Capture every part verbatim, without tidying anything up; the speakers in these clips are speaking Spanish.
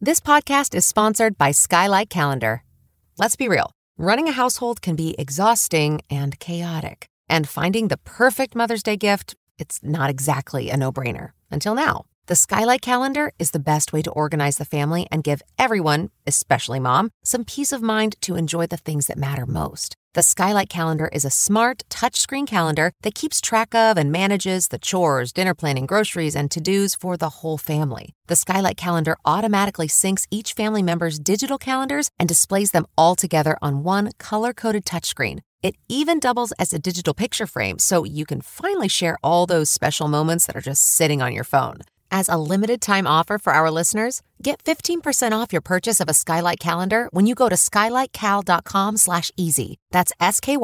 This podcast is sponsored by Skylight Calendar. Let's be real. Running a household can be exhausting and chaotic. And finding the perfect Mother's Day gift, it's not exactly a no-brainer. Until now. The Skylight Calendar is the best way to organize the family and give everyone, especially mom, some peace of mind to enjoy the things that matter most. The Skylight Calendar is a smart, touchscreen calendar that keeps track of and manages the chores, dinner planning, groceries, and to-dos for the whole family. The Skylight Calendar automatically syncs each family member's digital calendars and displays them all together on one color-coded touchscreen. It even doubles as a digital picture frame, so you can finally share all those special moments that are just sitting on your phone. As a limited-time offer for our listeners, get fifteen percent off your purchase of a Skylight Calendar when you go to skylightcal.com slash easy. That's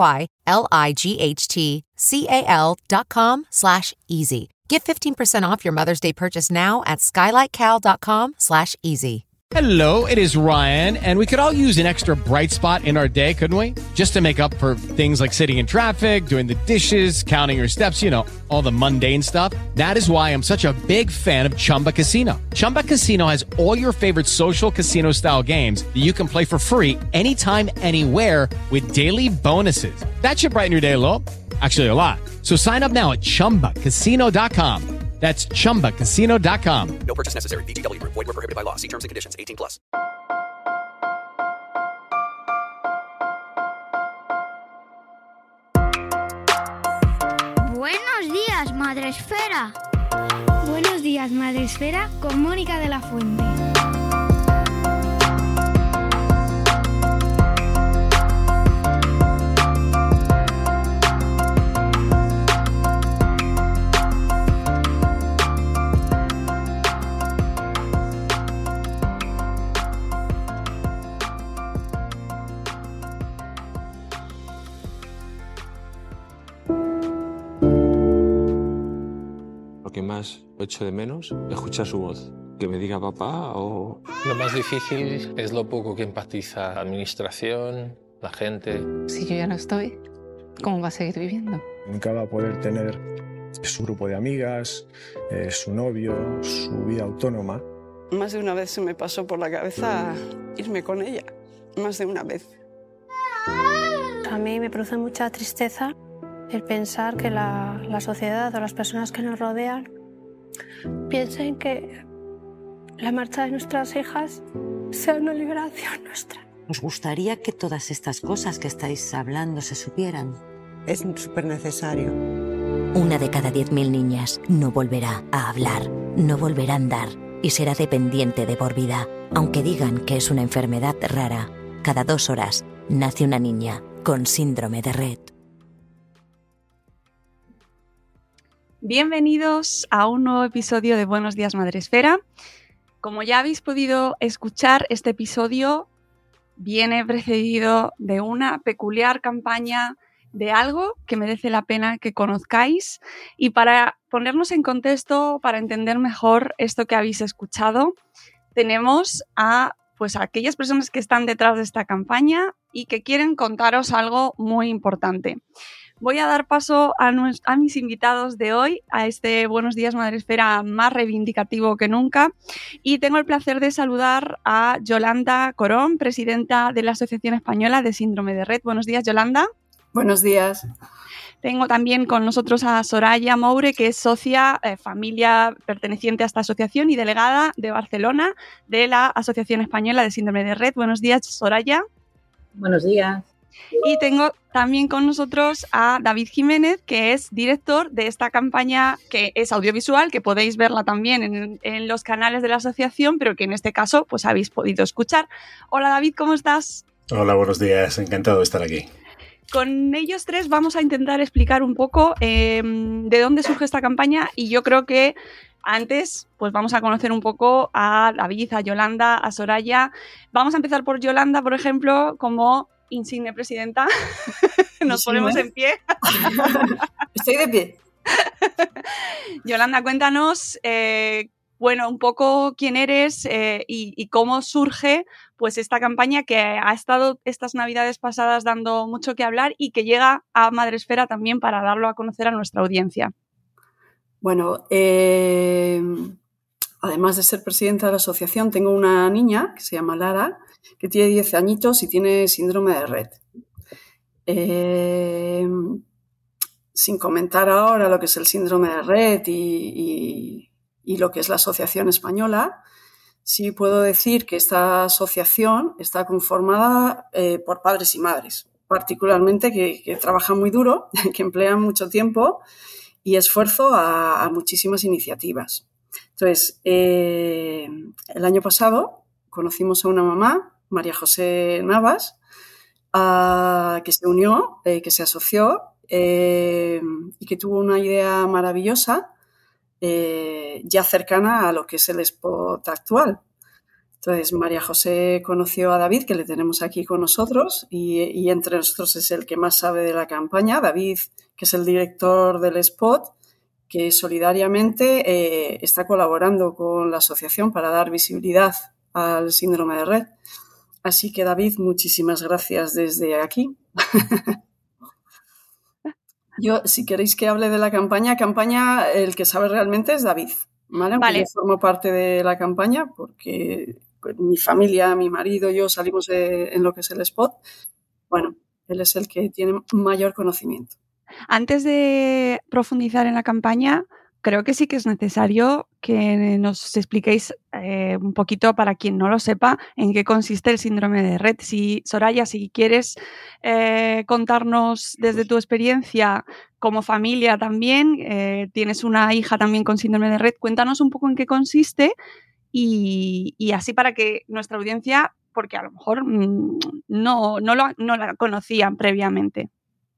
S-K-Y-L-I-G-H-T-C-A-L dot com slash easy. Get fifteen percent off your Mother's Day purchase now at skylightcal.com slash easy. Hello, it is Ryan, and we could all use an extra bright spot in our day, couldn't we? Just to make up for things like sitting in traffic, doing the dishes, counting your steps, you know, all the mundane stuff. That is why I'm such a big fan of Chumba Casino. Chumba Casino has all your favorite social casino-style games that you can play for free anytime, anywhere with daily bonuses. That should brighten your day a little. Actually, a lot. So sign up now at chumba casino dot com. That's chumba casino dot com. No purchase necessary. V G W Group. Void where prohibited by law. See terms and conditions. eighteen plus. Buenos días, Madre Esfera. Buenos días, Madre Esfera, con Mónica de la Fuente. Lo que más echo de menos es escuchar su voz, que me diga papá o... Lo más difícil es lo poco que empatiza la administración, la gente. Si yo ya no estoy, ¿cómo va a seguir viviendo? Nunca va a poder tener su grupo de amigas, eh, su novio, su vida autónoma. Más de una vez se me pasó por la cabeza irme con ella, más de una vez. A mí me produce mucha tristeza el pensar que la, la sociedad o las personas que nos rodean piensen que la marcha de nuestras hijas sea una liberación nuestra. Nos gustaría que todas estas cosas que estáis hablando se supieran. Es súper necesario. Una de cada diez mil niñas no volverá a hablar, no volverá a andar y será dependiente de por vida. Aunque digan que es una enfermedad rara, cada dos horas nace una niña con síndrome de Rett. Bienvenidos a un nuevo episodio de Buenos Días Madre Esfera. Como ya habéis podido escuchar, este episodio viene precedido de una peculiar campaña de algo que merece la pena que conozcáis. Y para ponernos en contexto, para entender mejor esto que habéis escuchado, tenemos a, pues, a aquellas personas que están detrás de esta campaña y que quieren contaros algo muy importante. Voy a dar paso a, nos, a mis invitados de hoy, a este Buenos Días Madre Esfera más reivindicativo que nunca, y tengo el placer de saludar a Yolanda Corón, presidenta de la Asociación Española de Síndrome de Rett. Buenos días, Yolanda. Buenos días. Tengo también con nosotros a Soraya Moure, que es socia, eh, familia perteneciente a esta asociación y delegada de Barcelona de la Asociación Española de Síndrome de Rett. Buenos días, Soraya. Buenos días. Y tengo también con nosotros a David Jiménez, que es director de esta campaña que es audiovisual, que podéis verla también en, en los canales de la asociación, pero que en este caso pues habéis podido escuchar. Hola David, ¿cómo estás? Hola, buenos días, encantado de estar aquí. Con ellos tres vamos a intentar explicar un poco eh, de dónde surge esta campaña, y yo creo que antes pues vamos a conocer un poco a David, a Yolanda, a Soraya. Vamos a empezar por Yolanda, por ejemplo, como insigne presidenta. Nos ¿Sí, ponemos eh? en pie. Estoy de pie. Yolanda, cuéntanos, eh, bueno, un poco quién eres eh, y, y cómo surge pues esta campaña que ha estado estas navidades pasadas dando mucho que hablar y que llega a Madre Esfera también para darlo a conocer a nuestra audiencia. Bueno, eh, además de ser presidenta de la asociación, tengo una niña que se llama Lara, que tiene diez añitos y tiene síndrome de Rett. Eh, sin comentar ahora lo que es el síndrome de Rett y, y, y lo que es la asociación española, sí puedo decir que esta asociación está conformada eh, por padres y madres, particularmente que, que trabajan muy duro, que emplean mucho tiempo y esfuerzo a, a muchísimas iniciativas. Entonces, eh, el año pasado conocimos a una mamá, María José Navas, a, que se unió, eh, que se asoció eh, y que tuvo una idea maravillosa, eh, ya cercana a lo que es el spot actual. Entonces, María José conoció a David, que le tenemos aquí con nosotros, y, y entre nosotros es el que más sabe de la campaña. David, que es el director del spot, que solidariamente eh, está colaborando con la asociación para dar visibilidad al síndrome de Rett. Así que, David, muchísimas gracias desde aquí. Yo, si queréis que hable de la campaña, campaña, el que sabe realmente es David, ¿vale? Vale. Yo formo parte de la campaña porque mi familia, mi marido, yo salimos de, en lo que es el spot. Bueno, él es el que tiene mayor conocimiento. Antes de profundizar en la campaña, creo que sí que es necesario que nos expliquéis eh, un poquito, para quien no lo sepa, en qué consiste el síndrome de Rett. Si, Soraya, si quieres eh, contarnos desde tu experiencia como familia también, eh, tienes una hija también con síndrome de Rett, cuéntanos un poco en qué consiste y, y así para que nuestra audiencia, porque a lo mejor mmm, no, no, lo, no la conocían previamente.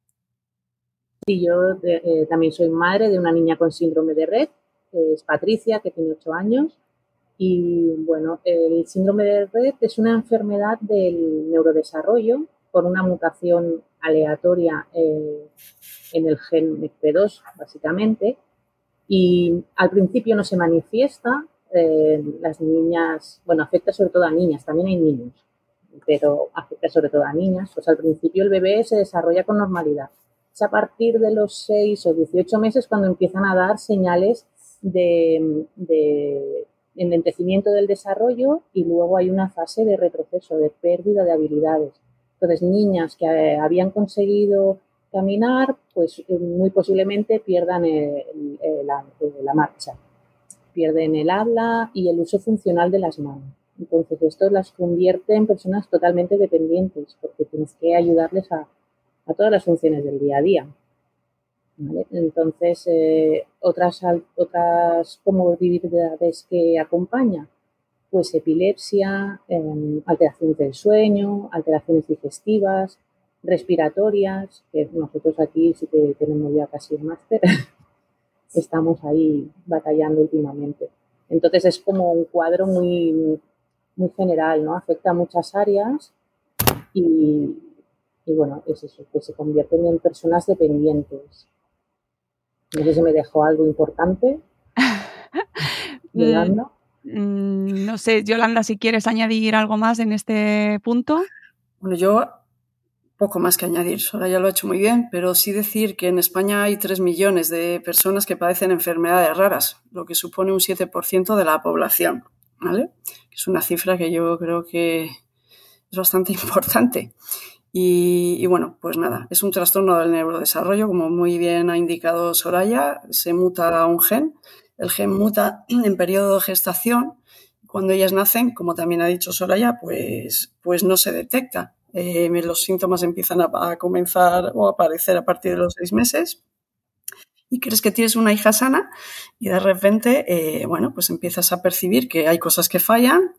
Sí, yo eh, también soy madre de una niña con síndrome de Rett, que es Patricia, que tiene ocho años. Y bueno, el síndrome de Rett es una enfermedad del neurodesarrollo por una mutación aleatoria eh, en el gen M E C P dos, básicamente. Y al principio no se manifiesta. Eh, las niñas, bueno, afecta sobre todo a niñas, también hay niños, pero afecta sobre todo a niñas. Pues al principio el bebé se desarrolla con normalidad. Es a partir de los seis o dieciocho meses cuando empiezan a dar señales de, de enlentecimiento del desarrollo y luego hay una fase de retroceso, de pérdida de habilidades. Entonces, niñas que habían conseguido caminar, pues muy posiblemente pierdan el, el, la, la marcha, pierden el habla y el uso funcional de las manos. Entonces, esto las convierte en personas totalmente dependientes porque tienes que ayudarles a a todas las funciones del día a día. ¿Vale? Entonces, eh, otras, otras comorbilidades que acompaña, pues epilepsia, eh, alteraciones del sueño, alteraciones digestivas, respiratorias, que nosotros aquí sí que tenemos ya casi un máster, estamos ahí batallando últimamente. Entonces, es como un cuadro muy, muy general, ¿no? Afecta a muchas áreas y Y bueno, es eso, que se convierten en personas dependientes. No sé si me dejó algo importante. Yolanda. Mm, no sé, Yolanda, si quieres añadir algo más en este punto. Bueno, yo poco más que añadir, Soraya lo ha hecho muy bien, pero sí decir que en España hay tres millones de personas que padecen enfermedades raras, lo que supone un siete por ciento de la población, ¿vale? Es una cifra que yo creo que es bastante importante. Y, y bueno, pues nada, es un trastorno del neurodesarrollo, como muy bien ha indicado Soraya, se muta un gen, el gen muta en periodo de gestación, cuando ellas nacen, como también ha dicho Soraya, pues, pues no se detecta, eh, los síntomas empiezan a, a comenzar o a aparecer a partir de los seis meses y crees que tienes una hija sana y de repente, eh, bueno, pues empiezas a percibir que hay cosas que fallan,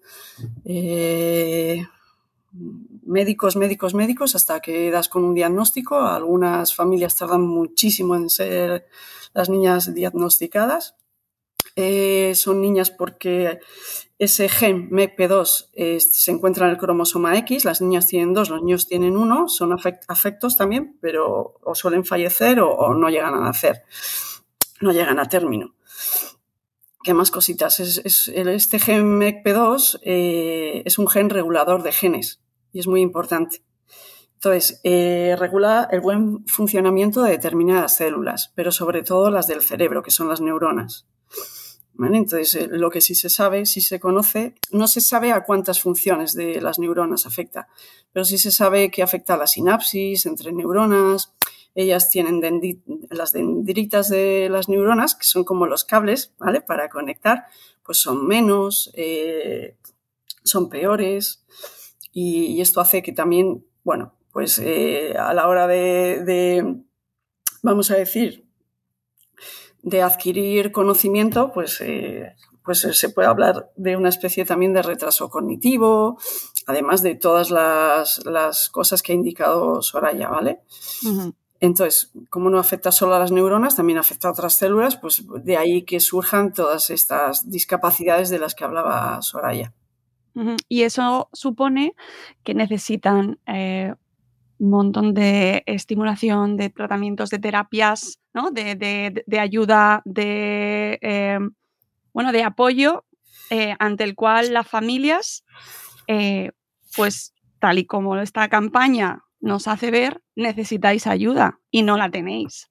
eh, médicos, médicos, médicos, hasta que das con un diagnóstico. Algunas familias tardan muchísimo en ser las niñas diagnosticadas. Eh, son niñas porque ese gen M E C P dos eh, se encuentra en el cromosoma X, las niñas tienen dos, los niños tienen uno, son afect- afectos también, pero o suelen fallecer o, o no llegan a nacer, no llegan a término. ¿Qué más cositas? Es, es, este gen M E C P dos eh, es un gen regulador de genes y es muy importante. Entonces, eh, regula el buen funcionamiento de determinadas células, pero sobre todo las del cerebro, que son las neuronas. ¿vale? Entonces, eh, lo que sí se sabe, sí se conoce, no se sabe a cuántas funciones de las neuronas afecta, pero sí se sabe que afecta a la sinapsis entre neuronas. Ellas tienen dendi- las dendritas de las neuronas, que son como los cables, ¿vale? Para conectar, pues son menos, eh, son peores, y, y esto hace que también, bueno, pues eh, a la hora de, de, vamos a decir, de adquirir conocimiento, pues, eh, pues se puede hablar de una especie también de retraso cognitivo, además de todas las, las cosas que ha indicado Soraya, ¿vale? Uh-huh. Entonces, como no afecta solo a las neuronas, también afecta a otras células, pues de ahí que surjan todas estas discapacidades de las que hablaba Soraya. Uh-huh. Y eso supone que necesitan eh, un montón de estimulación, de tratamientos, de terapias, ¿no? de, de, de ayuda, de, eh, bueno, de apoyo eh, ante el cual las familias, eh, pues tal y como esta campaña nos hace ver, necesitáis ayuda y no la tenéis.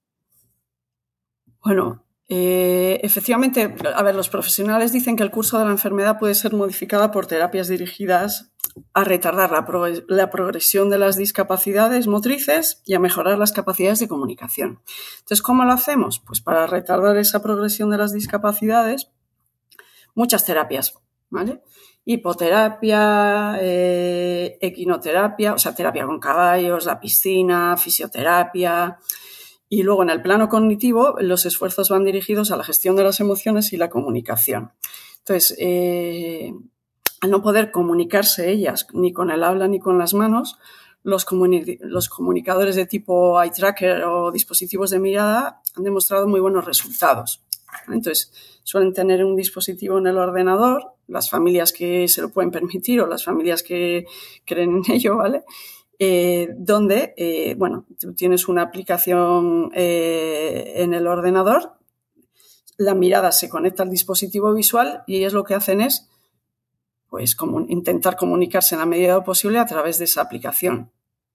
Bueno, eh, efectivamente, a ver, los profesionales dicen que el curso de la enfermedad puede ser modificada por terapias dirigidas a retardar la, pro- la progresión de las discapacidades motrices y a mejorar las capacidades de comunicación. Entonces, ¿cómo lo hacemos? Pues para retardar esa progresión de las discapacidades, muchas terapias, ¿vale? Hipoterapia, eh, equinoterapia, o sea, terapia con caballos, la piscina, fisioterapia. Y luego, en el plano cognitivo, los esfuerzos van dirigidos a la gestión de las emociones y la comunicación. Entonces, eh, al no poder comunicarse ellas ni con el habla ni con las manos, los, comuni- los comunicadores de tipo eye tracker o dispositivos de mirada han demostrado muy buenos resultados. Entonces, suelen tener un dispositivo en el ordenador, las familias que se lo pueden permitir o las familias que creen en ello, ¿vale? Eh, donde, eh, bueno, tú tienes una aplicación eh, en el ordenador, la mirada se conecta al dispositivo visual y ellos lo que hacen es, pues, como intentar comunicarse en la medida de lo posible a través de esa aplicación.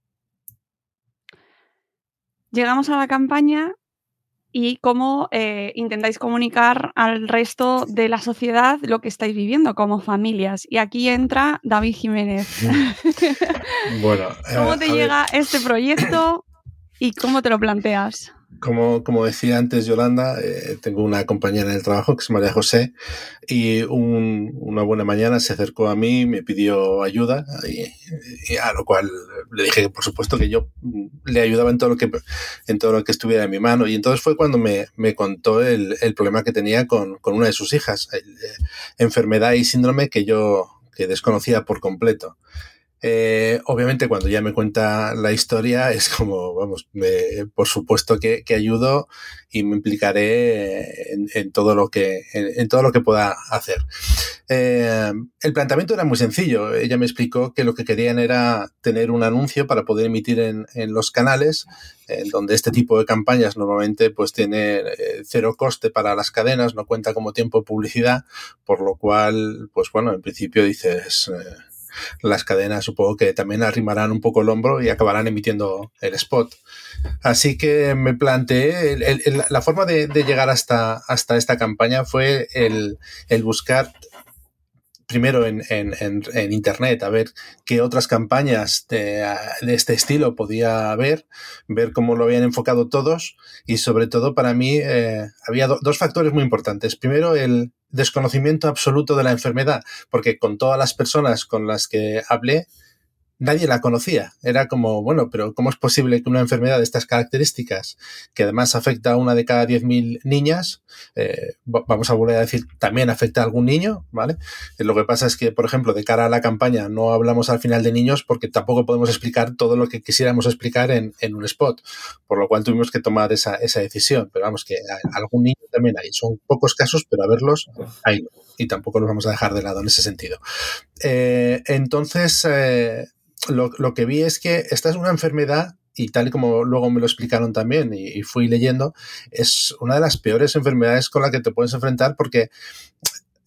Llegamos a la campaña y cómo eh, intentáis comunicar al resto de la sociedad lo que estáis viviendo como familias. Y aquí entra David Jiménez. Bueno, ¿Cómo eh, te llega ver. este proyecto y cómo te lo planteas? Como, como decía antes Yolanda, eh, tengo una compañera en el trabajo que es María José y un, una buena mañana se acercó a mí, me pidió ayuda y, y a lo cual le dije que por supuesto que yo le ayudaba en todo lo que, en todo lo que estuviera en mi mano. Y entonces fue cuando me, me contó el, el problema que tenía con, con una de sus hijas, el, eh, enfermedad y síndrome que yo que desconocía por completo. Eh, obviamente cuando ya me cuenta la historia es como, vamos, me, por supuesto que, que ayudo y me implicaré en, en todo lo que en, en todo lo que pueda hacer. Eh, el planteamiento era muy sencillo. Ella me explicó que lo que querían era tener un anuncio para poder emitir en, en los canales, en donde este tipo de campañas normalmente pues tiene eh, cero coste para las cadenas, no cuenta como tiempo de publicidad, por lo cual, pues bueno, en principio dices... Eh, las cadenas supongo que también arrimarán un poco el hombro y acabarán emitiendo el spot. Así que me planteé, el, el, la forma de, de llegar hasta, hasta esta campaña fue el, el buscar primero en, en, en, en internet, a ver qué otras campañas de, de este estilo podía haber, ver cómo lo habían enfocado todos y sobre todo para mí eh, había do, dos factores muy importantes. Primero, el desconocimiento absoluto de la enfermedad, porque con todas las personas con las que hablé, nadie la conocía. Era como, bueno, pero ¿cómo es posible que una enfermedad de estas características, que además afecta a una de cada diez mil niñas, eh, vamos a volver a decir, también afecta a algún niño, ¿vale? Lo que pasa es que, por ejemplo, de cara a la campaña no hablamos al final de niños porque tampoco podemos explicar todo lo que quisiéramos explicar en, en un spot, por lo cual tuvimos que tomar esa, esa decisión. Pero vamos, que algún niño también hay. Son pocos casos, pero a verlos hay. Y tampoco los vamos a dejar de lado en ese sentido. Eh, entonces... Eh, Lo, lo que vi es que esta es una enfermedad, y tal y como luego me lo explicaron también y, y fui leyendo, es una de las peores enfermedades con la que te puedes enfrentar porque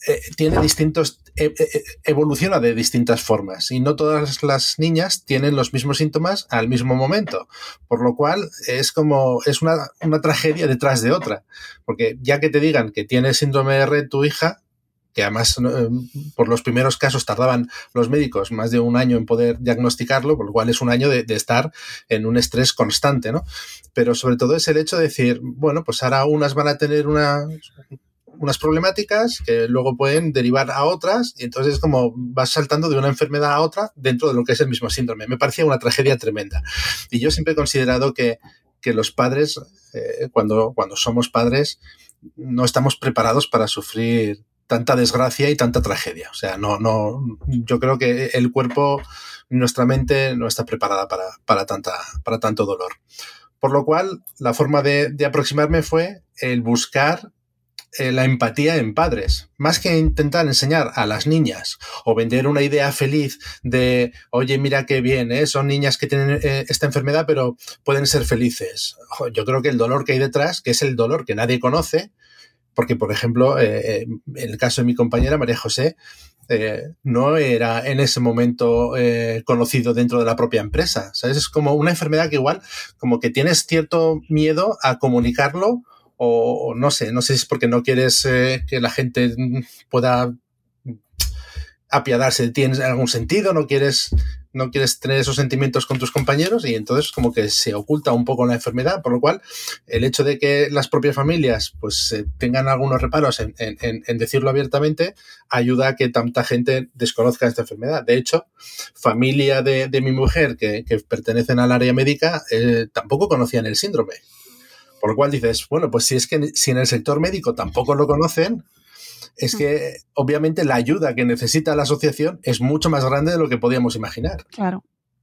eh, tiene distintos, eh, eh, evoluciona de distintas formas y no todas las niñas tienen los mismos síntomas al mismo momento, por lo cual es como, es una, una tragedia detrás de otra, porque ya que te digan que tiene síndrome de Rett tu hija, que además eh, por los primeros casos tardaban los médicos más de un año en poder diagnosticarlo, por lo cual es un año de, de estar en un estrés constante, ¿no? Pero sobre todo es el hecho de decir, bueno, pues ahora unas van a tener una, unas problemáticas que luego pueden derivar a otras y entonces es como vas saltando de una enfermedad a otra dentro de lo que es el mismo síndrome. Me parecía una tragedia tremenda. Y yo siempre he considerado que, que los padres, eh, cuando, cuando somos padres, no estamos preparados para sufrir tanta desgracia y tanta tragedia. O sea, no, no, yo creo que el cuerpo, nuestra mente no está preparada para, para tanta, para tanto dolor. Por lo cual, la forma de, de aproximarme fue el buscar eh, la empatía en padres. Más que intentar enseñar a las niñas o vender una idea feliz de, oye, mira qué bien, ¿eh? Son niñas que tienen eh, esta enfermedad, pero pueden ser felices. Yo creo que el dolor que hay detrás, que es el dolor que nadie conoce, porque, por ejemplo, eh, en el caso de mi compañera, María José, eh, no era en ese momento eh, conocido dentro de la propia empresa, ¿sabes? Es como una enfermedad que igual, como que tienes cierto miedo a comunicarlo o, o no sé, no sé si es porque no quieres eh, que la gente pueda apiadarse de ti en algún sentido, no quieres, no quieres tener esos sentimientos con tus compañeros y entonces como que se oculta un poco la enfermedad, por lo cual el hecho de que las propias familias pues eh, tengan algunos reparos en, en, en decirlo abiertamente ayuda a que tanta gente desconozca esta enfermedad. De hecho, familia de, de mi mujer que, que pertenecen al área médica eh, tampoco conocían el síndrome, por lo cual dices, bueno, pues si es que si en el sector médico tampoco lo conocen, es que obviamente la ayuda que necesita la asociación es mucho más grande de lo que podíamos imaginar. Claro.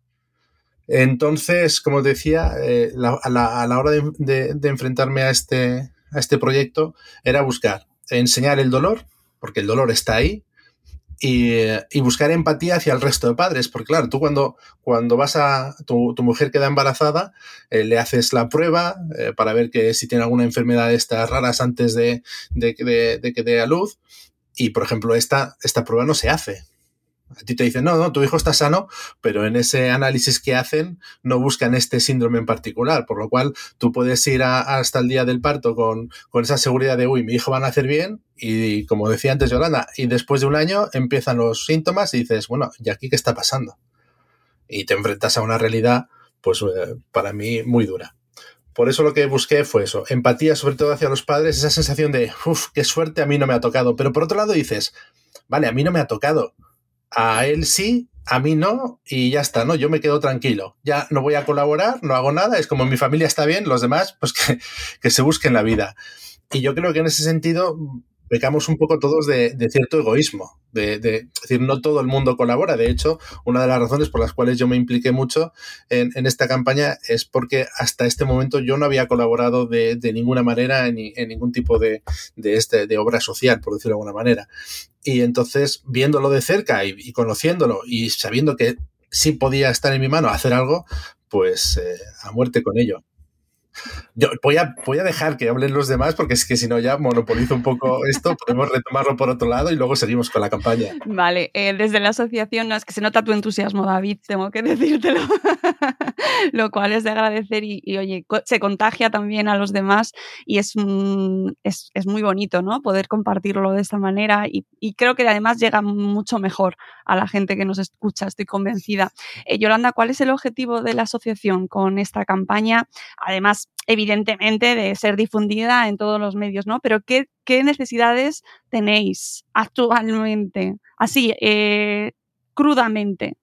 Entonces, como os decía, eh, la, a, la, a la hora de, de, de enfrentarme a este, a este proyecto era buscar, enseñar el dolor, porque el dolor está ahí, y, y buscar empatía hacia el resto de padres, porque claro, tú cuando, cuando vas a, tu, tu mujer queda embarazada, eh, le haces la prueba eh, para ver que si tiene alguna enfermedad de estas raras antes de, de, de, de que dé a luz, y por ejemplo esta, esta prueba no se hace. A ti te dicen, no, no, tu hijo está sano, pero en ese análisis que hacen no buscan este síndrome en particular, por lo cual tú puedes ir a, hasta el día del parto con, con esa seguridad de, uy, mi hijo va a nacer bien, y como decía antes Yolanda, y después de un año empiezan los síntomas y dices, bueno, ¿y aquí qué está pasando? Y te enfrentas a una realidad, pues eh, para mí, muy dura. Por eso lo que busqué fue eso, empatía sobre todo hacia los padres, esa sensación de, uff, qué suerte, a mí no me ha tocado, pero por otro lado dices, vale, a mí no me ha tocado, a él sí, a mí no, y ya está, ¿no? Yo me quedo tranquilo. Ya no voy a colaborar, no hago nada, es como mi familia está bien, los demás, pues que, que se busquen la vida. Y yo creo que en ese sentido pecamos un poco todos de, de cierto egoísmo. De, de, es decir, no todo el mundo colabora. De hecho, una de las razones por las cuales yo me impliqué mucho en, en esta campaña es porque hasta este momento yo no había colaborado de, de ninguna manera en, en ningún tipo de, de, este, de obra social, por decirlo de alguna manera. Y entonces, viéndolo de cerca y, y conociéndolo y sabiendo que sí podía estar en mi mano hacer algo, pues eh, a muerte con ello. Yo voy a, voy a dejar que hablen los demás porque es que si no ya monopolizo un poco esto, podemos retomarlo por otro lado y luego seguimos con la campaña. Vale, eh, desde la asociación, no, es que se nota tu entusiasmo, David, tengo que decírtelo, lo cual es de agradecer y, y oye, se contagia también a los demás y es, mm, es, es muy bonito, ¿no? Poder compartirlo de esta manera y, y creo que además llega mucho mejor a la gente que nos escucha, estoy convencida. Eh, Yolanda, ¿cuál es el objetivo de la asociación con esta campaña? Además, evidentemente, de ser difundida en todos los medios, ¿no? Pero ¿qué, qué necesidades tenéis actualmente? Así, eh, crudamente.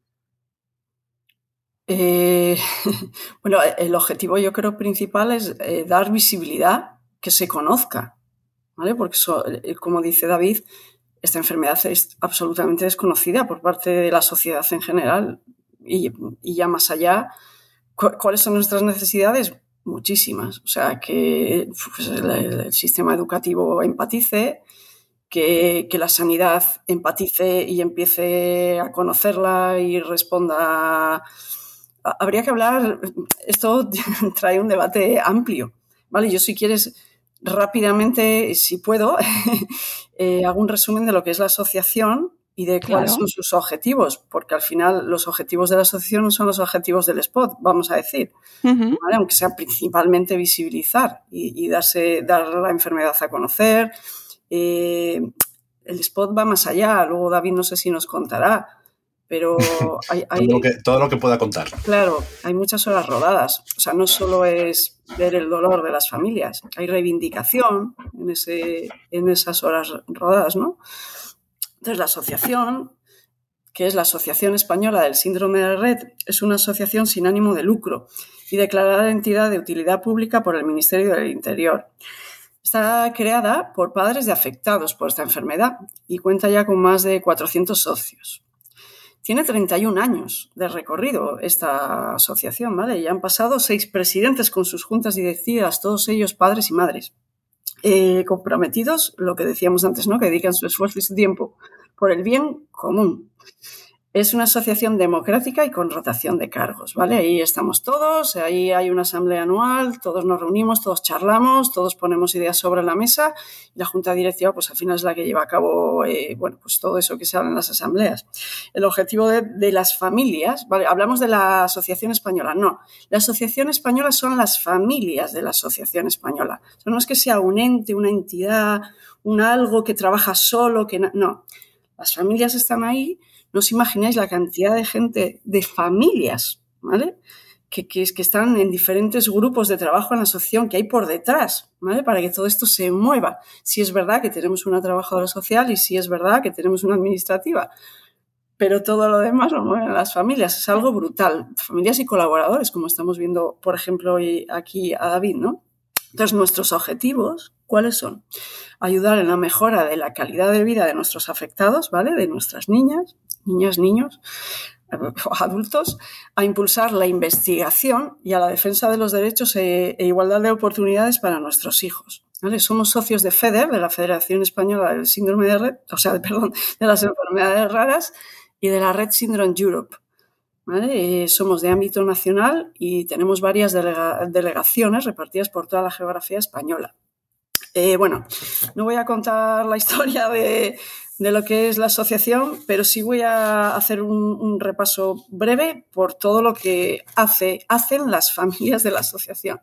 Eh, bueno, el objetivo yo creo principal es eh, dar visibilidad, que se conozca, ¿vale? Porque eso, como dice David, esta enfermedad es absolutamente desconocida por parte de la sociedad en general y, y ya más allá, ¿cu- ¿cuáles son nuestras necesidades? Muchísimas. O sea, que pues, el, el sistema educativo empatice, que, que la sanidad empatice y empiece a conocerla y responda. Habría que hablar, esto trae un debate amplio, ¿vale? Yo, si quieres, rápidamente, si puedo, eh, hago un resumen de lo que es la asociación y de cuáles Claro. son sus objetivos, porque al final los objetivos de la asociación no son los objetivos del spot, vamos a decir, Ujú. ¿vale? Aunque sea principalmente visibilizar y, y darse, dar la enfermedad a conocer. Eh, el spot va más allá, luego David no sé si nos contará, pero hay, hay, Todo lo que, todo lo que pueda contar. claro, hay muchas horas rodadas. O sea, no solo es ver el dolor de las familias, hay reivindicación en, ese, en esas horas rodadas, ¿no? Entonces, la asociación, que es la Asociación Española del Síndrome de Rett, es una asociación sin ánimo de lucro y declarada entidad de utilidad pública por el Ministerio del Interior. Está creada por padres de afectados por esta enfermedad y cuenta ya con más de cuatrocientos socios. Tiene treinta y un años de recorrido esta asociación, ¿vale? Y han pasado seis presidentes con sus juntas directivas, todos ellos padres y madres. Eh, comprometidos, lo que decíamos antes, ¿no? Que dedican su esfuerzo y su tiempo por el bien común. Es una asociación democrática y con rotación de cargos, ¿vale? Ahí estamos todos, ahí hay una asamblea anual, todos nos reunimos, todos charlamos, todos ponemos ideas sobre la mesa y la junta directiva, pues al final es la que lleva a cabo, eh, bueno, pues todo eso que se habla en las asambleas. El objetivo de, de las familias, ¿vale? Hablamos de la Asociación Española, no. La Asociación Española son las familias de la Asociación Española. O sea, no es que sea un ente, una entidad, un algo que trabaja solo, que no. no. Las familias están ahí. No os imagináis la cantidad de gente, de familias, ¿vale? Que, que, que están en diferentes grupos de trabajo en la asociación que hay por detrás, ¿vale? Para que todo esto se mueva. Si es verdad que tenemos una trabajadora social y si es verdad que tenemos una administrativa, pero todo lo demás lo mueven las familias. Es algo brutal. Familias y colaboradores, como estamos viendo, por ejemplo, hoy aquí a David, ¿no? Entonces, nuestros objetivos, ¿cuáles son? Ayudar en la mejora de la calidad de vida de nuestros afectados, ¿vale? De nuestras niñas, niñas, niños, adultos, a impulsar la investigación y a la defensa de los derechos e, e igualdad de oportunidades para nuestros hijos, ¿vale? Somos socios de FEDER, de la Federación Española del Síndrome de Rett, o sea, perdón, de las enfermedades raras y de la Rett Syndrome Europe. ¿Vale? Eh, somos de ámbito nacional y tenemos varias delega- delegaciones repartidas por toda la geografía española. Eh, bueno, no voy a contar la historia de, de lo que es la asociación, pero sí voy a hacer un, un repaso breve por todo lo que hace, hacen las familias de la asociación.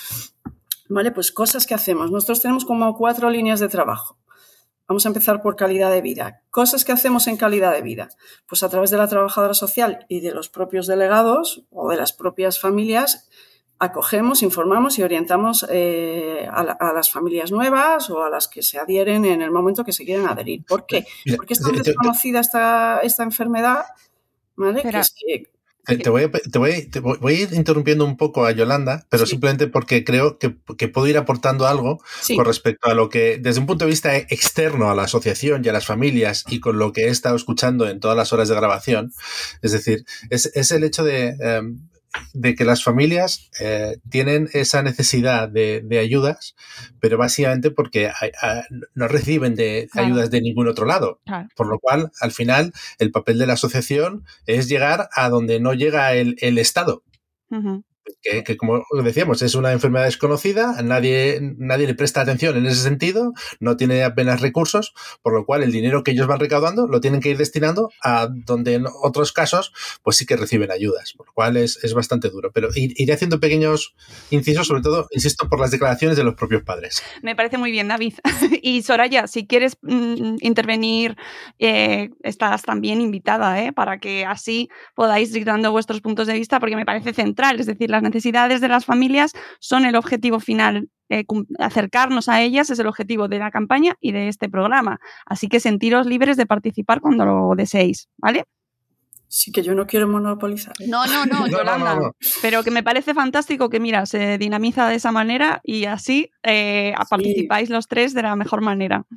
Vale, pues cosas que hacemos. Nosotros tenemos como cuatro líneas de trabajo. Vamos a empezar por calidad de vida. Cosas que hacemos en calidad de vida. Pues a través de la trabajadora social y de los propios delegados o de las propias familias, acogemos, informamos y orientamos eh, a, la, a las familias nuevas o a las que se adhieren en el momento que se quieren adherir. ¿Por qué? Porque es tan desconocida esta, esta enfermedad, ¿vale? Que es que Te, te, voy a, te, voy, te voy a ir interrumpiendo un poco a Yolanda, pero sí. simplemente porque creo que, que puedo ir aportando algo sí. con respecto a lo que, desde un punto de vista externo a la asociación y a las familias y con lo que he estado escuchando en todas las horas de grabación. Es decir, es, es el hecho de, um, de que las familias eh, tienen esa necesidad de, de ayudas, pero básicamente porque hay, hay, no reciben de claro. ayudas de ningún otro lado. Claro. Por lo cual, al final, el papel de la asociación es llegar a donde no llega el, el Estado. Uh-huh. Que, que, como decíamos, es una enfermedad desconocida, nadie, nadie le presta atención en ese sentido, no tiene apenas recursos, por lo cual el dinero que ellos van recaudando lo tienen que ir destinando a donde en otros casos pues sí que reciben ayudas, por lo cual es, es bastante duro. Pero iré haciendo pequeños incisos, sobre todo, insisto, por las declaraciones de los propios padres. Me parece muy bien, David. Y Soraya, si quieres mm, intervenir, eh, estás también invitada, ¿eh? Para que así podáis ir dando vuestros puntos de vista, porque me parece central, es decir, las necesidades de las familias son el objetivo final. Eh, acercarnos a ellas es el objetivo de la campaña y de este programa. Así que sentiros libres de participar cuando lo deseéis, ¿vale? Sí, que yo no quiero monopolizar. No, no, no, Yolanda. No, no, no. Pero que me parece fantástico que, mira, se dinamiza de esa manera y así eh, sí. participáis los tres de la mejor manera.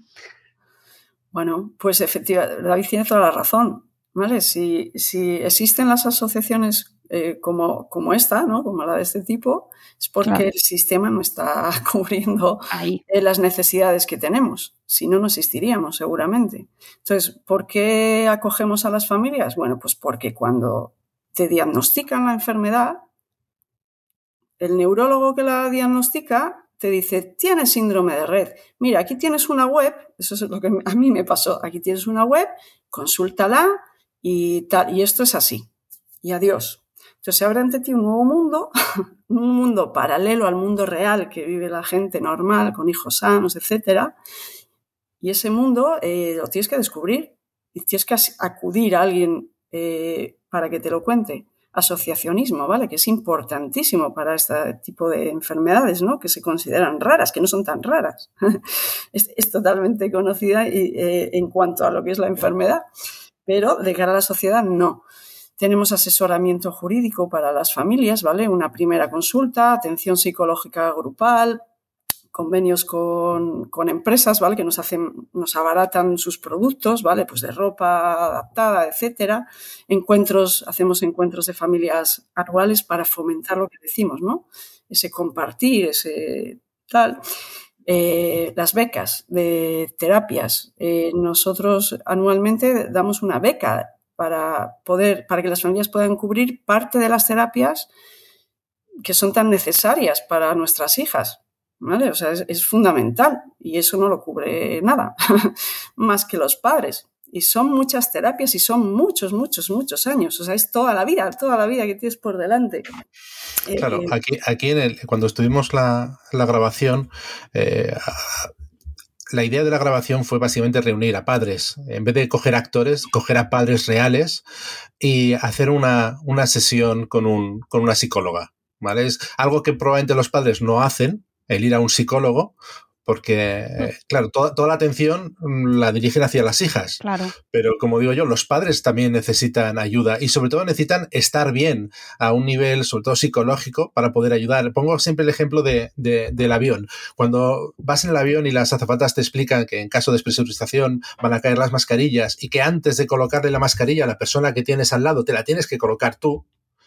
Bueno, pues efectivamente, David tiene toda la razón, ¿vale? Si, si existen las asociaciones Eh, como, como esta, ¿no? Como la de este tipo, es porque claro. el sistema no está cubriendo eh, las necesidades que tenemos. Si no, no existiríamos seguramente. Entonces, ¿por qué acogemos a las familias? Bueno, pues porque cuando te diagnostican la enfermedad, el neurólogo que la diagnostica te dice, tienes síndrome de Rett. Mira, aquí tienes una web, eso es lo que a mí me pasó, aquí tienes una web, consúltala y tal, y esto es así. Y adiós. Entonces se abre ante ti un nuevo mundo, un mundo paralelo al mundo real que vive la gente normal, con hijos sanos, etcétera. Y ese mundo eh, lo tienes que descubrir y tienes que acudir a alguien eh, para que te lo cuente. Asociacionismo, ¿vale? Que es importantísimo para este tipo de enfermedades, ¿no? Que se consideran raras, que no son tan raras. es, es totalmente conocida y, eh, en cuanto a lo que es la enfermedad, pero de cara a la sociedad no. Tenemos asesoramiento jurídico para las familias, ¿vale? Una primera consulta, atención psicológica grupal, convenios con, con empresas, ¿vale? Que nos hacen, nos abaratan sus productos, ¿vale? Pues de ropa adaptada, etcétera. Encuentros, hacemos encuentros de familias anuales para fomentar lo que decimos, ¿no? Ese compartir, ese tal. Eh, las becas de terapias. Eh, nosotros anualmente damos una beca para poder, para que las familias puedan cubrir parte de las terapias que son tan necesarias para nuestras hijas. ¿Vale? O sea, es, es fundamental y eso no lo cubre nada más que los padres. Y son muchas terapias y son muchos, muchos, muchos años. O sea, es toda la vida, toda la vida que tienes por delante. Claro, eh, aquí, aquí en el, cuando estuvimos la, la grabación, eh, la idea de la grabación fue básicamente reunir a padres. En vez de coger actores, coger a padres reales y hacer una, una sesión con, un, con una psicóloga. ¿Vale? Es algo que probablemente los padres no hacen, el ir a un psicólogo, porque, eh, claro, toda, toda la atención la dirigen hacia las hijas. Claro. Pero, como digo yo, los padres también necesitan ayuda y, sobre todo, necesitan estar bien a un nivel, sobre todo psicológico, para poder ayudar. Pongo siempre el ejemplo de, de, del avión. Cuando vas en el avión y las azafatas te explican que en caso de despresurización van a caer las mascarillas y que antes de colocarle la mascarilla a la persona que tienes al lado te la tienes que colocar tú,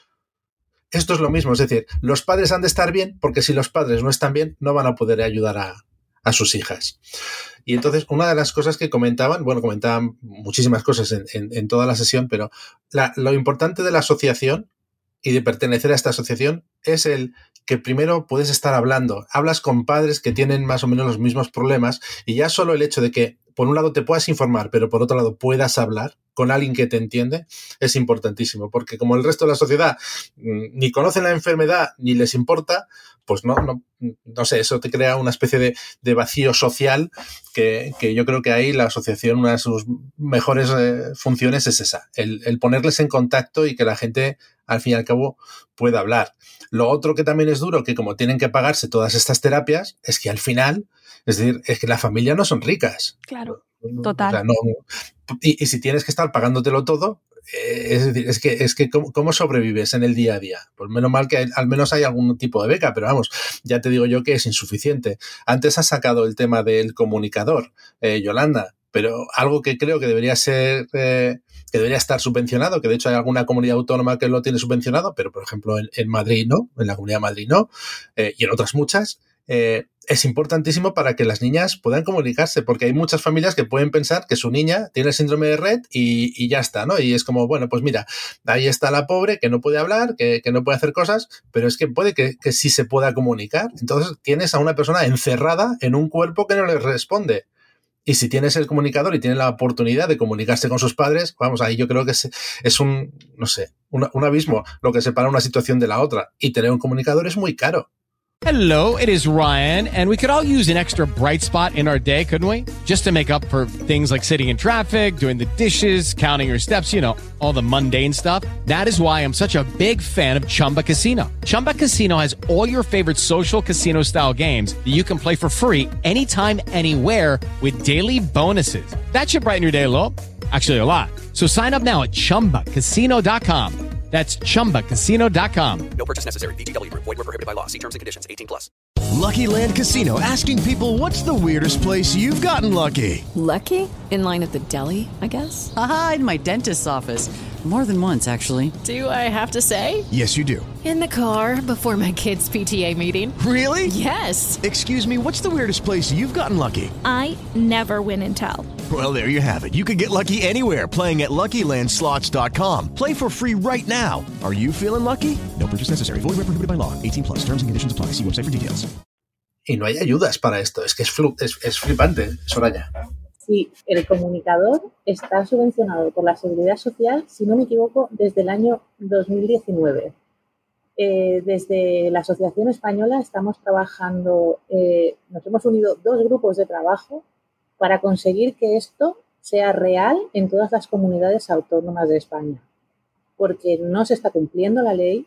esto es lo mismo, es decir, los padres han de estar bien porque si los padres no están bien no van a poder ayudar a, a sus hijas. Y entonces una de las cosas que comentaban, bueno, comentaban muchísimas cosas en, en, en toda la sesión, pero la, lo importante de la asociación y de pertenecer a esta asociación es el que primero puedes estar hablando, hablas con padres que tienen más o menos los mismos problemas y ya solo el hecho de que por un lado te puedas informar, pero por otro lado puedas hablar con alguien que te entiende, es importantísimo, porque como el resto de la sociedad ni conocen la enfermedad ni les importa, pues no, no, no sé, eso te crea una especie de, de vacío social que, que yo creo que ahí la asociación, una de sus mejores eh, funciones es esa, el, el ponerles en contacto y que la gente al fin y al cabo pueda hablar. Lo otro que también es duro, que como tienen que pagarse todas estas terapias, es que al final, es decir, es que la familia no son ricas. Claro, total. O sea, no, y, y si tienes que estar pagándotelo todo, eh, es decir, es que, es que ¿cómo, ¿cómo sobrevives en el día a día? Pues menos mal que al menos hay algún tipo de beca, pero vamos, ya te digo yo que es insuficiente. Antes has sacado el tema del comunicador, eh, Yolanda, pero algo que creo que debería ser, eh, que debería estar subvencionado, que de hecho hay alguna comunidad autónoma que lo tiene subvencionado, pero por ejemplo en, en Madrid no, en la Comunidad de Madrid no, eh, y en otras muchas, eh, es importantísimo para que las niñas puedan comunicarse, porque hay muchas familias que pueden pensar que su niña tiene el síndrome de Rett y, y ya está, ¿no? Y es como, bueno, pues mira, ahí está la pobre que no puede hablar, que, que no puede hacer cosas, pero es que puede que, que sí se pueda comunicar. Entonces tienes a una persona encerrada en un cuerpo que no le responde. Y si tienes el comunicador y tiene la oportunidad de comunicarse con sus padres, vamos, ahí yo creo que es, es un, no sé, un, un abismo lo que separa una situación de la otra. Y tener un comunicador es muy caro. Hello, it is Ryan, and we could all use an extra bright spot in our day, couldn't we? Just to make up for things like sitting in traffic, doing the dishes, counting your steps, you know, all the mundane stuff. That is why I'm such a big fan of Chumba Casino. Chumba Casino has all your favorite social casino-style games that you can play for free anytime, anywhere with daily bonuses. That should brighten your day a little. Actually, a lot. So sign up now at chumba casino dot com. That's chumba casino dot com. No purchase necessary. V G W Group. Void where prohibited by law. See terms and conditions. eighteen plus. Lucky Land Casino, asking people, what's the weirdest place you've gotten lucky? Lucky? In line at the deli, I guess? Aha, in my dentist's office. More than once, actually. Do I have to say? Yes, you do. In the car before my kids' P T A meeting. Really? Yes. Excuse me, what's the weirdest place you've gotten lucky? I never win and tell. Well, there you have it. You can get lucky anywhere, playing at Lucky Land Slots dot com. Play for free right now. Are you feeling lucky? No purchase necessary. Void where prohibited by law. eighteen plus. Terms and conditions apply. See website for details. y no hay ayudas para esto. Es que es, flu, es, es flipante, Soraya. Sí, el comunicador está subvencionado por la Seguridad Social, si no me equivoco, desde el año dos mil diecinueve. Eh, desde la Asociación Española estamos trabajando, eh, nos hemos unido dos grupos de trabajo para conseguir que esto sea real en todas las comunidades autónomas de España, porque no se está cumpliendo la ley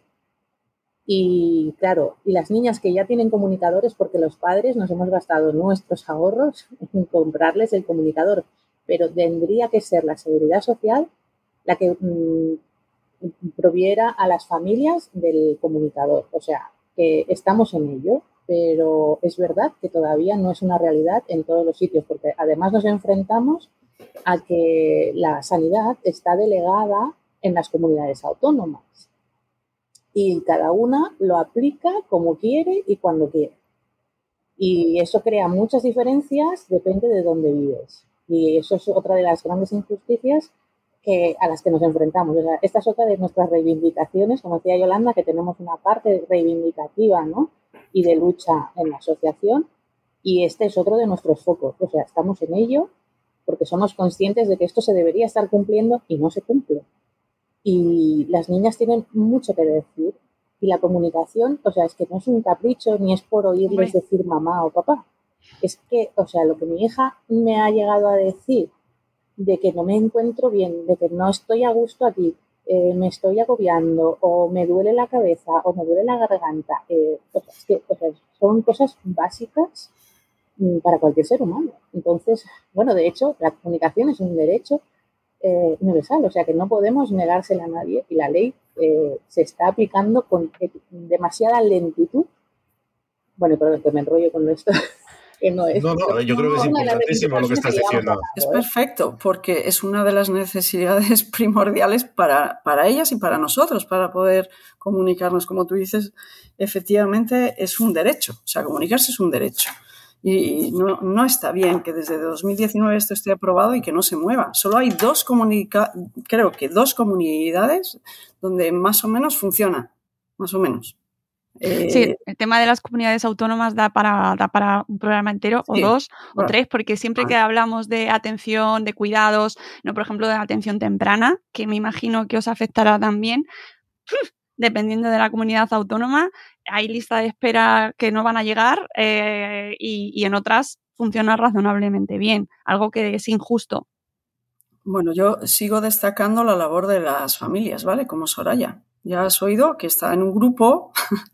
y, claro, y las niñas que ya tienen comunicadores, porque los padres nos hemos gastado nuestros ahorros en comprarles el comunicador, pero tendría que ser la Seguridad Social la que mmm, proviera a las familias del comunicador. O sea, que estamos en ello, pero es verdad que todavía no es una realidad en todos los sitios, porque además nos enfrentamos a que la sanidad está delegada en las comunidades autónomas y cada una lo aplica como quiere y cuando quiere. Y eso crea muchas diferencias, depende de dónde vives. Y eso es otra de las grandes injusticias que, a las que nos enfrentamos. O sea, esta es otra de nuestras reivindicaciones, como decía Yolanda, que tenemos una parte reivindicativa, ¿no?, y de lucha en la asociación, y este es otro de nuestros focos. O sea, estamos en ello porque somos conscientes de que esto se debería estar cumpliendo y no se cumple. Y las niñas tienen mucho que decir. Y la comunicación, o sea, es que no es un capricho ni es por oírles decir mamá o papá. Es que, o sea, lo que mi hija me ha llegado a decir de que no me encuentro bien, de que no estoy a gusto aquí, eh, me estoy agobiando o me duele la cabeza o me duele la garganta, eh, o sea, es que, o sea, son cosas básicas para cualquier ser humano. Entonces, bueno, de hecho, la comunicación es un derecho eh, universal, o sea que no podemos negársela a nadie y la ley eh, se está aplicando con eh, demasiada lentitud. Bueno, perdón, que me enrollo con esto. Que no, es, no, no, yo creo que es importantísimo lo que estás diciendo. Es perfecto, porque es una de las necesidades primordiales para, para ellas y para nosotros, para poder comunicarnos. Como tú dices, efectivamente es un derecho, o sea, comunicarse es un derecho. Y no, no está bien que desde dos mil diecinueve esto esté aprobado y que no se mueva. Solo hay dos comunica- creo que dos comunidades donde más o menos funciona, más o menos. Eh, sí, el tema de las comunidades autónomas da para, da para un programa entero, sí, o dos, bueno, o tres, porque siempre ah. que hablamos de atención, de cuidados, no, por ejemplo, de atención temprana, que me imagino que os afectará también, dependiendo de la comunidad autónoma, hay lista de espera que no van a llegar eh, y, y en otras funciona razonablemente bien, algo que es injusto. Bueno, yo sigo destacando la labor de las familias, ¿vale? Como Soraya. Ya has oído que está en un grupo,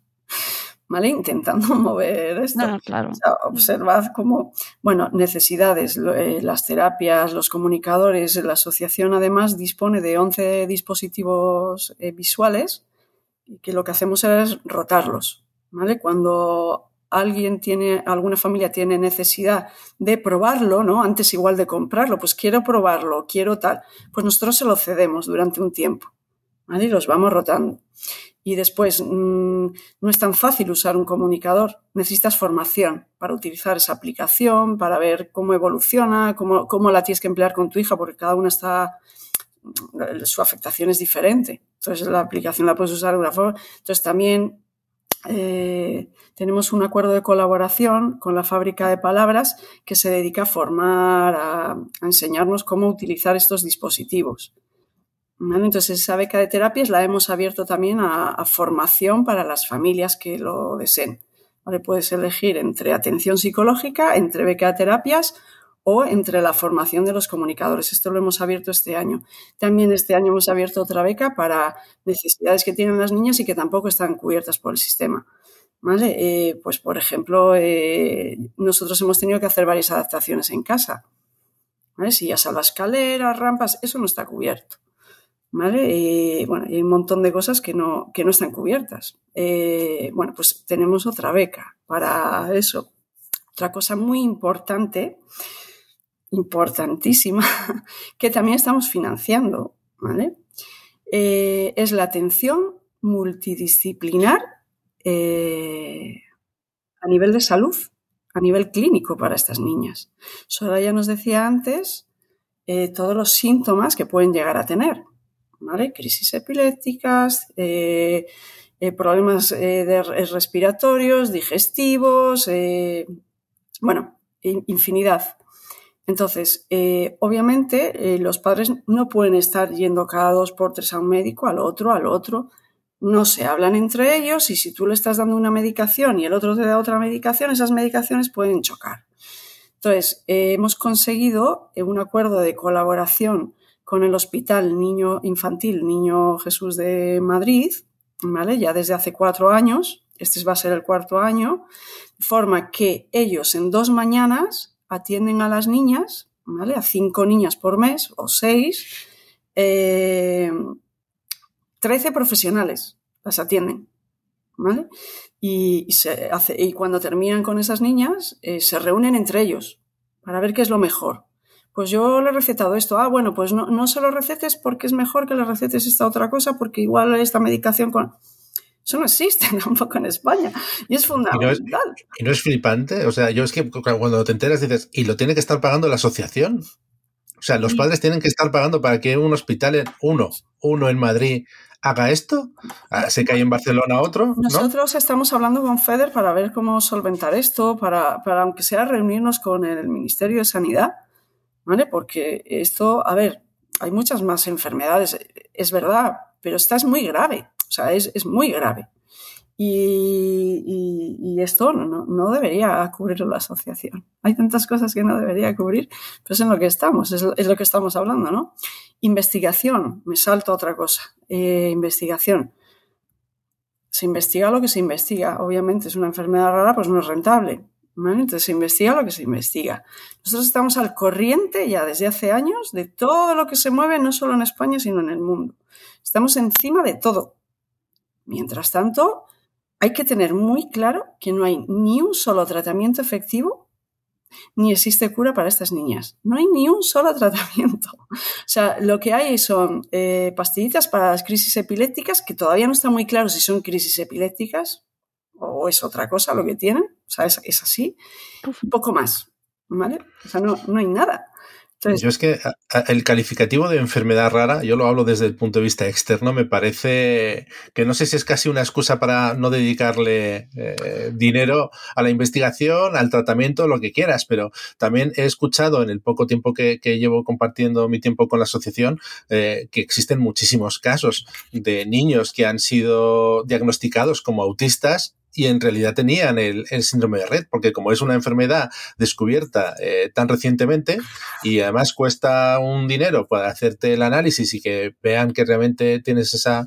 ¿vale? Intentando mover esto. No, claro. O sea, observad cómo, bueno, necesidades, eh, las terapias, los comunicadores. La asociación además dispone de once dispositivos eh, visuales que lo que hacemos es rotarlos, ¿vale? Cuando alguien tiene, alguna familia tiene necesidad de probarlo, ¿no? Antes igual de comprarlo, pues quiero probarlo, quiero tal, pues nosotros se lo cedemos durante un tiempo, ¿vale? Y los vamos rotando. Y después, mmm, no es tan fácil usar un comunicador, necesitas formación para utilizar esa aplicación, para ver cómo evoluciona, cómo, cómo la tienes que emplear con tu hija, porque cada una está, su afectación es diferente. Entonces la aplicación la puedes usar de una forma. Entonces también eh, tenemos un acuerdo de colaboración con la Fábrica de Palabras que se dedica a formar, a, a enseñarnos cómo utilizar estos dispositivos. ¿Vale? Entonces esa beca de terapias la hemos abierto también a, a formación para las familias que lo deseen. ¿Vale? Puedes elegir entre atención psicológica, entre beca de terapias o entre la formación de los comunicadores. Esto lo hemos abierto este año. También este año hemos abierto otra beca para necesidades que tienen las niñas y que tampoco están cubiertas por el sistema. ¿Vale? Eh, pues, por ejemplo, eh, nosotros hemos tenido que hacer varias adaptaciones en casa. ¿Vale? Sillas a la escalera, rampas, eso no está cubierto. ¿Vale? Eh, bueno, hay un montón de cosas que no, que no están cubiertas. Eh, bueno, pues tenemos otra beca para eso. Otra cosa muy importante, importantísima, que también estamos financiando, ¿vale? Eh, es la atención multidisciplinar eh, a nivel de salud, a nivel clínico para estas niñas. Soraya nos decía antes eh, todos los síntomas que pueden llegar a tener, ¿vale? Crisis epilépticas, eh, eh, problemas eh, de respiratorios, digestivos, eh, bueno, infinidad. Entonces, eh, obviamente, eh, los padres no pueden estar yendo cada dos por tres a un médico, al otro, al otro. No se hablan entre ellos y si tú le estás dando una medicación y el otro te da otra medicación, esas medicaciones pueden chocar. Entonces, eh, hemos conseguido un acuerdo de colaboración con el Hospital Niño Infantil Niño Jesús de Madrid, ¿vale? Ya desde hace cuatro años, este va a ser el cuarto año, de forma que ellos en dos mañanas atienden a las niñas, ¿vale? A cinco niñas por mes o seis, eh, trece profesionales las atienden, ¿vale? Y, y, se hace, y cuando terminan con esas niñas, eh, se reúnen entre ellos para ver qué es lo mejor. Pues yo le he recetado esto. Ah, bueno, pues no, no se lo recetes porque es mejor que le recetes esta otra cosa porque igual esta medicación con... Eso no existe tampoco en España y es fundamental. ¿Y no es, y no es flipante? O sea, yo es que cuando te enteras dices, ¿y lo tiene que estar pagando la asociación? O sea, los padres tienen que estar pagando para que un hospital, en, uno, uno en Madrid... haga esto, se cae en Barcelona otro, ¿no? Nosotros estamos hablando con FEDER para ver cómo solventar esto, para, para aunque sea reunirnos con el Ministerio de Sanidad, ¿vale? Porque esto, a ver, hay muchas más enfermedades, es verdad, pero esta es muy grave, o sea, es, es muy grave. Y, y, y esto no, no debería cubrirlo la asociación. Hay tantas cosas que no debería cubrir, pero es en lo que estamos, es, es lo que estamos hablando, ¿no? Investigación, me salto a otra cosa. Eh, investigación. Se investiga lo que se investiga. Obviamente es una enfermedad rara, pues no es rentable, ¿vale? Entonces se investiga lo que se investiga. Nosotros estamos al corriente ya desde hace años de todo lo que se mueve, no solo en España, sino en el mundo. Estamos encima de todo. Mientras tanto, hay que tener muy claro que no hay ni un solo tratamiento efectivo ni existe cura para estas niñas. No hay ni un solo tratamiento. O sea, lo que hay son eh, pastillitas para las crisis epilépticas que todavía no está muy claro si son crisis epilépticas o es otra cosa lo que tienen. O sea, es, es así. Un poco más, ¿vale? O sea, no, no hay nada. Entonces, yo es que el calificativo de enfermedad rara, yo lo hablo desde el punto de vista externo, me parece que no sé si es casi una excusa para no dedicarle eh, dinero a la investigación, al tratamiento, lo que quieras, pero también he escuchado en el poco tiempo que, que llevo compartiendo mi tiempo con la asociación eh, que existen muchísimos casos de niños que han sido diagnosticados como autistas y en realidad tenían el, el síndrome de Rett, porque como es una enfermedad descubierta eh, tan recientemente y además cuesta un dinero para hacerte el análisis y que vean que realmente tienes esa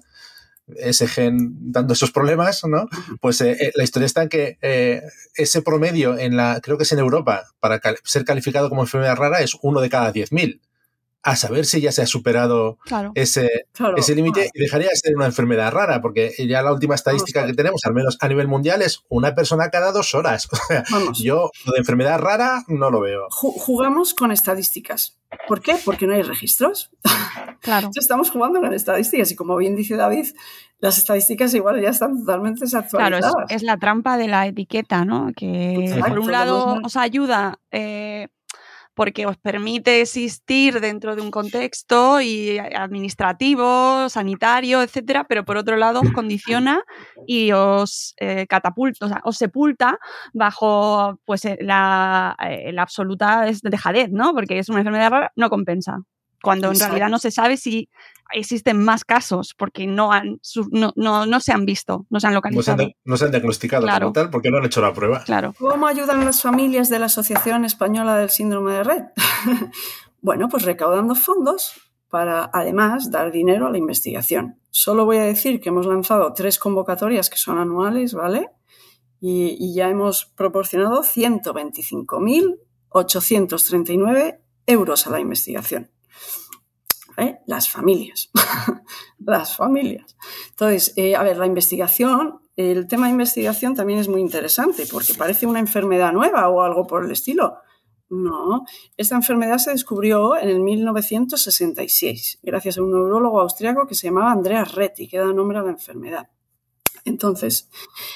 ese gen dando esos problemas, ¿no? Pues eh, eh, la historia está en que eh, ese promedio en la, creo que es en Europa, para cal- ser calificado como enfermedad rara es uno de cada diez mil. A saber si ya se ha superado claro. ese, claro. ese límite y dejaría de ser una enfermedad rara, porque ya la última estadística Vamos, que tenemos, al menos a nivel mundial, es una persona cada dos horas. O sea, yo lo de enfermedad rara no lo veo. Jugamos con estadísticas. ¿Por qué? Porque no hay registros. Claro. Estamos jugando con estadísticas y, como bien dice David, las estadísticas igual ya están totalmente desactualizadas. Claro, es, es la trampa de la etiqueta, ¿no? Que Exacto. por un lado os ayuda... Eh, porque os permite existir dentro de un contexto y administrativo, sanitario, etcétera, pero por otro lado os condiciona y os eh, catapulta, o sea, os sepulta bajo pues la, eh, la absoluta dejadez, ¿no? Porque es una enfermedad rara, no compensa. Cuando en realidad no se sabe si existen más casos, porque no, han, no, no, no se han visto, no se han localizado. No se han, no se han diagnosticado claro. como tal, porque no han hecho la prueba. Claro. ¿Cómo ayudan las familias de la Asociación Española del Síndrome de Rett? Bueno, pues recaudando fondos para, además, dar dinero a la investigación. Solo voy a decir que hemos lanzado tres convocatorias que son anuales, ¿vale? Y, y ya hemos proporcionado ciento veinticinco mil ochocientos treinta y nueve euros a la investigación. ¿Eh? Las familias, las familias. Entonces, eh, a ver, la investigación, el tema de investigación también es muy interesante porque parece una enfermedad nueva o algo por el estilo. No, esta enfermedad se descubrió en el mil novecientos sesenta y seis gracias a un neurólogo austriaco que se llamaba Andreas Reti, que da nombre a la enfermedad. Entonces,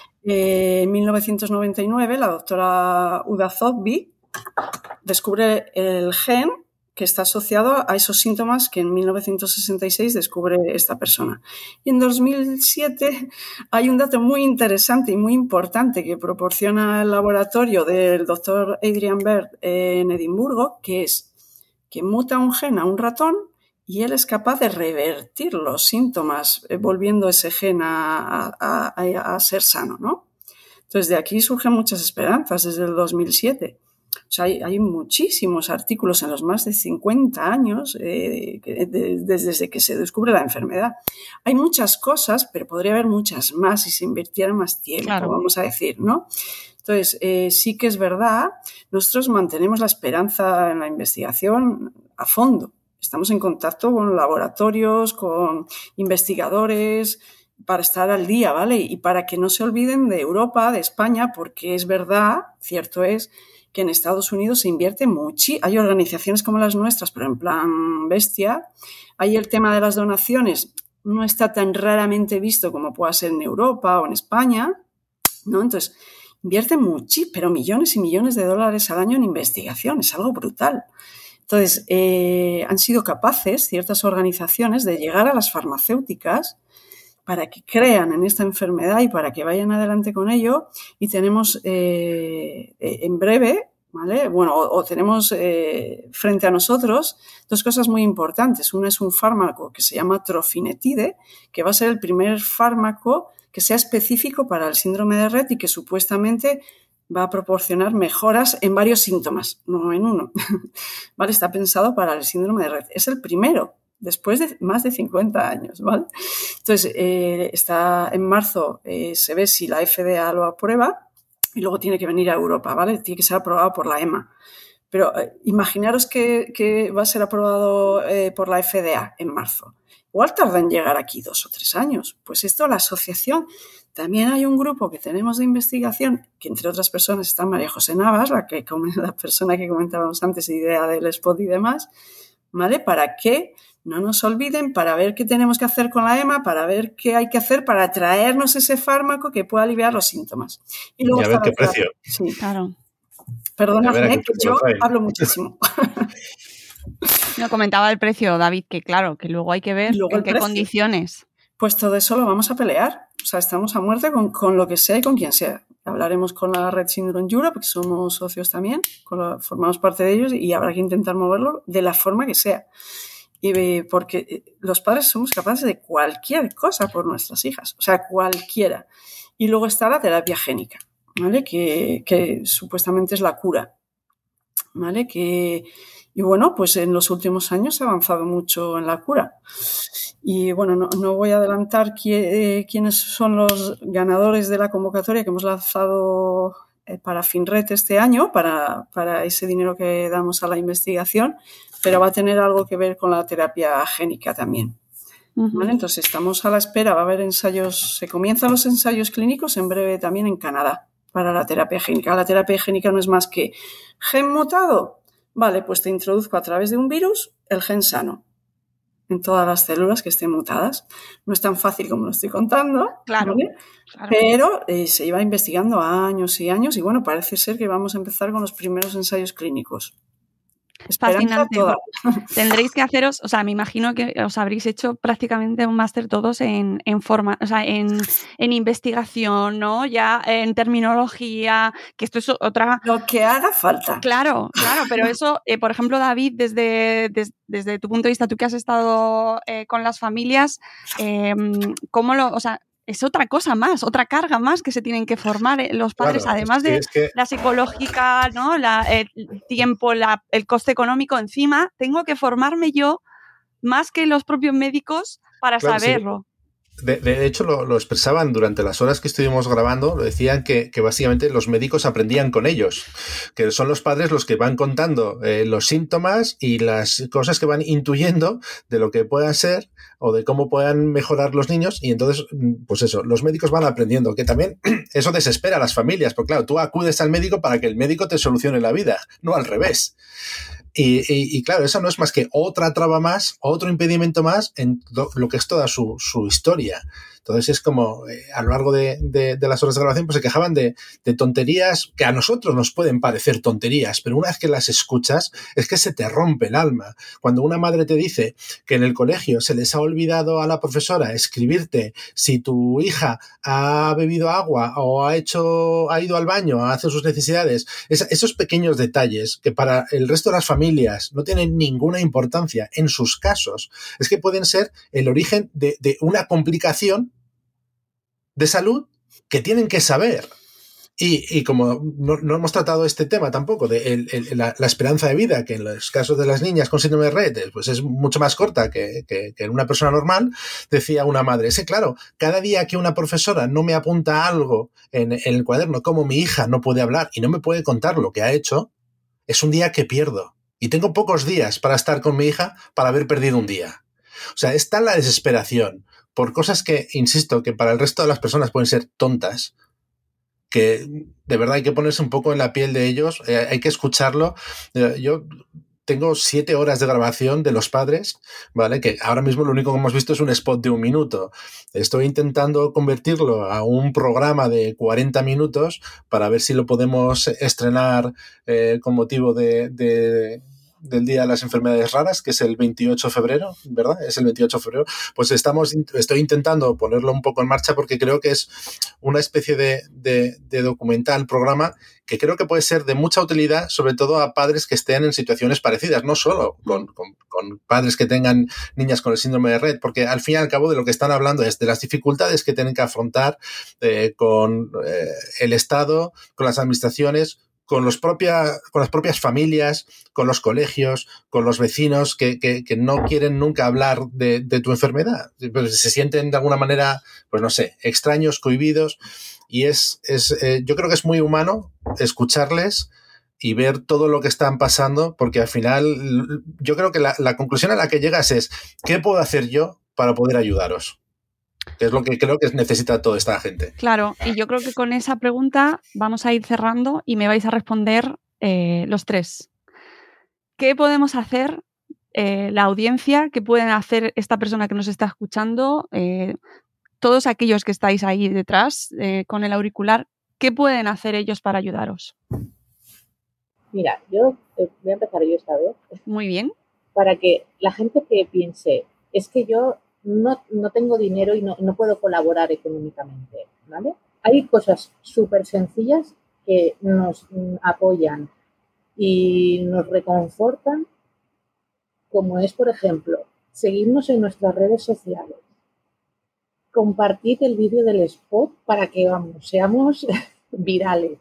eh, en mil novecientos noventa y nueve la doctora Uda Zoghbi descubre el gen que está asociado a esos síntomas que en mil novecientos sesenta y seis descubre esta persona. Y en dos mil siete hay un dato muy interesante y muy importante que proporciona el laboratorio del doctor Adrian Bird en Edimburgo, que es que muta un gen a un ratón y él es capaz de revertir los síntomas, eh, volviendo ese gen a, a, a, a ser sano, ¿no? Entonces, de aquí surgen muchas esperanzas desde el dos mil siete. O sea, hay, hay muchísimos artículos en los más de cincuenta años eh, de, de, desde que se descubre la enfermedad. Hay muchas cosas, pero podría haber muchas más si se invirtiera más tiempo, claro. Vamos a decir, ¿no? Entonces, eh, sí que es verdad, nosotros mantenemos la esperanza en la investigación a fondo. Estamos en contacto con laboratorios, con investigadores, para estar al día, ¿vale? Y para que no se olviden de Europa, de España, porque es verdad, cierto es, que en Estados Unidos se invierte mucho. Hay organizaciones como las nuestras, pero en plan bestia. Ahí el tema de las donaciones no está tan raramente visto como pueda ser en Europa o en España, ¿no? Entonces, invierte mucho, pero millones y millones de dólares al año en investigación. Es algo brutal. Entonces, eh, han sido capaces ciertas organizaciones de llegar a las farmacéuticas para que crean en esta enfermedad y para que vayan adelante con ello. Y tenemos eh, en breve, ¿vale? Bueno, o, o tenemos eh, frente a nosotros dos cosas muy importantes. Una es un fármaco que se llama trofinetide, que va a ser el primer fármaco que sea específico para el síndrome de Rett y que supuestamente va a proporcionar mejoras en varios síntomas, no en uno. ¿Vale? Está pensado para el síndrome de Rett. Es el primero, después de más de cincuenta años, ¿vale? Entonces, eh, está en marzo, eh, se ve si la F D A lo aprueba y luego tiene que venir a Europa, ¿vale? Tiene que ser aprobado por la E M A. Pero eh, imaginaros que, que va a ser aprobado eh, por la F D A en marzo. Igual tarda en llegar aquí dos o tres años. Pues esto, la asociación... También hay un grupo que tenemos de investigación, que entre otras personas está María José Navas, la, que, la persona que comentábamos antes, idea del spot y demás, ¿vale? Para que no nos olviden, para ver qué tenemos que hacer con la E M A, para ver qué hay que hacer para traernos ese fármaco que pueda aliviar los síntomas. Y, luego y a ver qué precio. Sí, claro. Perdóname, que yo hablo muchísimo. No, comentaba el precio, David, que claro, que luego hay que ver en qué precio. Condiciones. Pues todo eso lo vamos a pelear. O sea, estamos a muerte con, con lo que sea y con quien sea. Hablaremos con la Rett Syndrome Europe, que somos socios también, con la, formamos parte de ellos y habrá que intentar moverlo de la forma que sea. Y porque los padres somos capaces de cualquier cosa por nuestras hijas, o sea, cualquiera. Y luego está la terapia génica, ¿vale? Que, que supuestamente es la cura, ¿vale? Que, y bueno, pues en los últimos años se ha avanzado mucho en la cura. Y bueno, no, no voy a adelantar qui, eh, quiénes son los ganadores de la convocatoria que hemos lanzado eh, para FinRed este año, para, para ese dinero que damos a la investigación, pero va a tener algo que ver con la terapia génica también. Uh-huh. ¿Vale? Entonces estamos a la espera, va a haber ensayos, se comienzan los ensayos clínicos en breve también en Canadá para la terapia génica. La terapia génica no es más que gen mutado, vale, pues te introduzco a través de un virus el gen sano en todas las células que estén mutadas. No es tan fácil como lo estoy contando, claro, ¿vale? Claro. Pero eh, se iba investigando años y años y bueno, parece ser que vamos a empezar con los primeros ensayos clínicos. Fascinante. Tendréis que haceros, o sea, me imagino que os habréis hecho prácticamente un máster todos en, en forma, o sea, en, en investigación, ¿no? Ya en terminología, que esto es otra... Lo que haga falta. Claro, claro, pero eso, eh, por ejemplo, David, desde, des, desde tu punto de vista, tú que has estado eh, con las familias, eh, ¿cómo lo, o sea, es otra cosa más, otra carga más que se tienen que formar eh, los padres, claro, además de es que... la psicológica, ¿no? La, el tiempo, la, el coste económico encima, tengo que formarme yo más que los propios médicos para claro, saberlo. Sí. De, de hecho, lo, lo expresaban durante las horas que estuvimos grabando, lo decían que, que básicamente los médicos aprendían con ellos, que son los padres los que van contando eh, los síntomas y las cosas que van intuyendo de lo que puedan ser o de cómo puedan mejorar los niños y entonces, pues eso, los médicos van aprendiendo, que también eso desespera a las familias, porque claro, tú acudes al médico para que el médico te solucione la vida, no al revés. Y, y, y claro, eso no es más que otra traba más, otro impedimento más en lo, lo que es toda su, su historia. Entonces es como, eh, a lo largo de, de, de las horas de grabación, pues se quejaban de, de tonterías que a nosotros nos pueden parecer tonterías, pero una vez que las escuchas, es que se te rompe el alma. Cuando una madre te dice que en el colegio se les ha olvidado a la profesora escribirte si tu hija ha bebido agua o ha hecho, ha ido al baño a hacer sus necesidades, es, esos pequeños detalles que para el resto de las familias no tienen ninguna importancia en sus casos, es que pueden ser el origen de, de una complicación de salud que tienen que saber. Y, y como no, no hemos tratado este tema tampoco de el, el, la, la esperanza de vida, que en los casos de las niñas con síndrome de Rett pues es mucho más corta que, que, que en una persona normal, decía una madre, sí, claro, cada día que una profesora no me apunta algo en, en el cuaderno, como mi hija no puede hablar y no me puede contar lo que ha hecho, es un día que pierdo. Y tengo pocos días para estar con mi hija para haber perdido un día. O sea, está la desesperación por cosas que, insisto, que para el resto de las personas pueden ser tontas, que de verdad hay que ponerse un poco en la piel de ellos, eh, hay que escucharlo. Eh, yo tengo siete horas de grabación de Los Padres, ¿vale? Que ahora mismo lo único que hemos visto es un spot de un minuto. Estoy intentando convertirlo a un programa de cuarenta minutos para ver si lo podemos estrenar eh, con motivo de... de del Día de las Enfermedades Raras, que es el veintiocho de febrero, ¿verdad? Es el veintiocho de febrero. Pues estamos, estoy intentando ponerlo un poco en marcha porque creo que es una especie de, de, de documental, programa, que creo que puede ser de mucha utilidad, sobre todo a padres que estén en situaciones parecidas, no solo con, con, con padres que tengan niñas con el síndrome de Rett, porque al fin y al cabo de lo que están hablando es de las dificultades que tienen que afrontar eh, con eh, el Estado, con las administraciones, con, los propia, con las propias familias, con los colegios, con los vecinos que, que, que no quieren nunca hablar de, de tu enfermedad. Pues se sienten de alguna manera, pues no sé, extraños, cohibidos, y es, es eh, yo creo que es muy humano escucharles y ver todo lo que están pasando, porque al final yo creo que la, la conclusión a la que llegas es ¿qué puedo hacer yo para poder ayudaros? Que es lo que creo que necesita toda esta gente. Claro, y yo creo que con esa pregunta vamos a ir cerrando y me vais a responder eh, los tres. ¿Qué podemos hacer eh, la audiencia? ¿Qué pueden hacer esta persona que nos está escuchando? Eh, todos aquellos que estáis ahí detrás eh, con el auricular, ¿qué pueden hacer ellos para ayudaros? Mira, yo eh, voy a empezar yo esta vez. Muy bien. Para que la gente que piense, es que yo No, no tengo dinero y no, no puedo colaborar económicamente, ¿vale? Hay cosas súper sencillas que nos apoyan y nos reconfortan, como es, por ejemplo, seguirnos en nuestras redes sociales, compartir el vídeo del spot para que, vamos, seamos virales,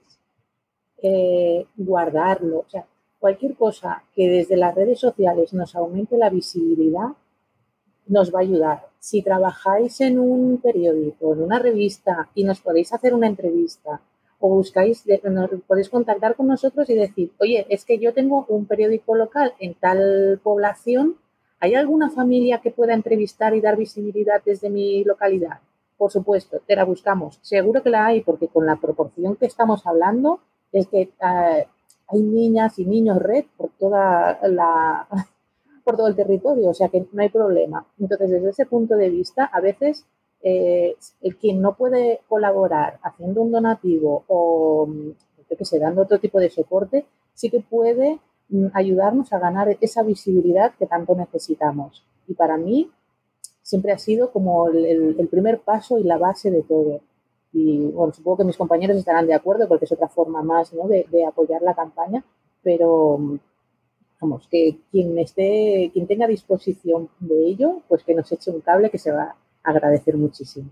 eh, guardarlo, o sea, cualquier cosa que desde las redes sociales nos aumente la visibilidad nos va a ayudar. Si trabajáis en un periódico, en una revista y nos podéis hacer una entrevista o buscáis, nos podéis contactar con nosotros y decir, oye, es que yo tengo un periódico local en tal población, ¿hay alguna familia que pueda entrevistar y dar visibilidad desde mi localidad? Por supuesto, te la buscamos. Seguro que la hay, porque con la proporción que estamos hablando es que uh, hay niñas y niños Rett por toda la... por todo el territorio, o sea que no hay problema. Entonces, desde ese punto de vista, a veces eh, el quien no puede colaborar haciendo un donativo o, yo qué sé, dando otro tipo de soporte, sí que puede mm, ayudarnos a ganar esa visibilidad que tanto necesitamos. Y para mí siempre ha sido como el, el, el primer paso y la base de todo. Y bueno, supongo que mis compañeros estarán de acuerdo porque es otra forma más, ¿no?, de, de apoyar la campaña, pero... Vamos, que quien esté, quien tenga disposición de ello, pues que nos eche un cable que se va a agradecer muchísimo.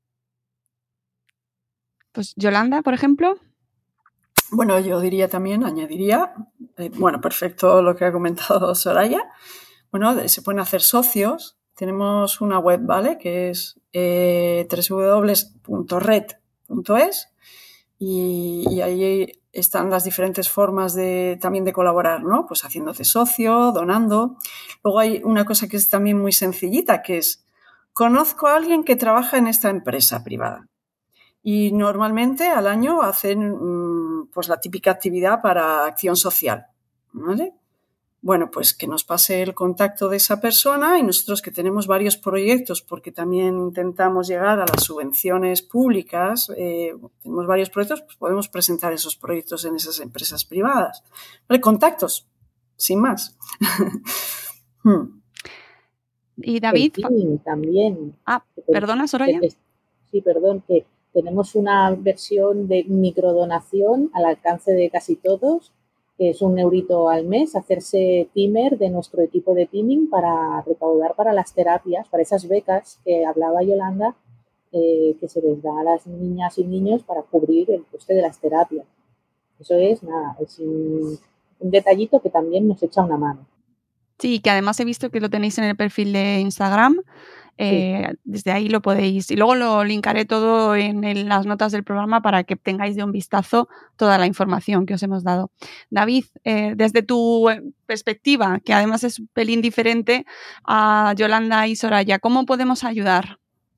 Pues Yolanda, por ejemplo. Bueno, yo diría también, añadiría, eh, bueno, perfecto lo que ha comentado Soraya. Bueno, se pueden hacer socios. Tenemos una web, ¿vale? Que es eh, doble u doble u doble u punto rett punto es y, y ahí están las diferentes formas de también de colaborar, ¿no? Pues haciéndote socio, donando. Luego hay una cosa que es también muy sencillita, que es conozco a alguien que trabaja en esta empresa privada y normalmente al año hacen pues la típica actividad para acción social, ¿vale? bueno, pues que nos pase el contacto de esa persona y nosotros que tenemos varios proyectos, porque también intentamos llegar a las subvenciones públicas, eh, tenemos varios proyectos, pues podemos presentar esos proyectos en esas empresas privadas. ¿Vale? Contactos, sin más. hmm. Y David... El teaming también. Ah, perdona, Soraya. Sí, perdón, que tenemos una versión de microdonación al alcance de casi todos, que es un eurito al mes, hacerse teamer de nuestro equipo de teaming para recaudar para las terapias, para esas becas que hablaba Yolanda, eh, que se les da a las niñas y niños para cubrir el coste de las terapias. Eso es, nada, es un, un detallito que también nos echa una mano. Sí, que además he visto que lo tenéis en el perfil de Instagram. Eh, sí. Desde ahí lo podéis, y luego lo linkaré todo en, en las notas del programa para que tengáis de un vistazo toda la información que os hemos dado. David, eh, desde tu perspectiva, que además es un pelín diferente a Yolanda y Soraya, ¿cómo podemos ayudar?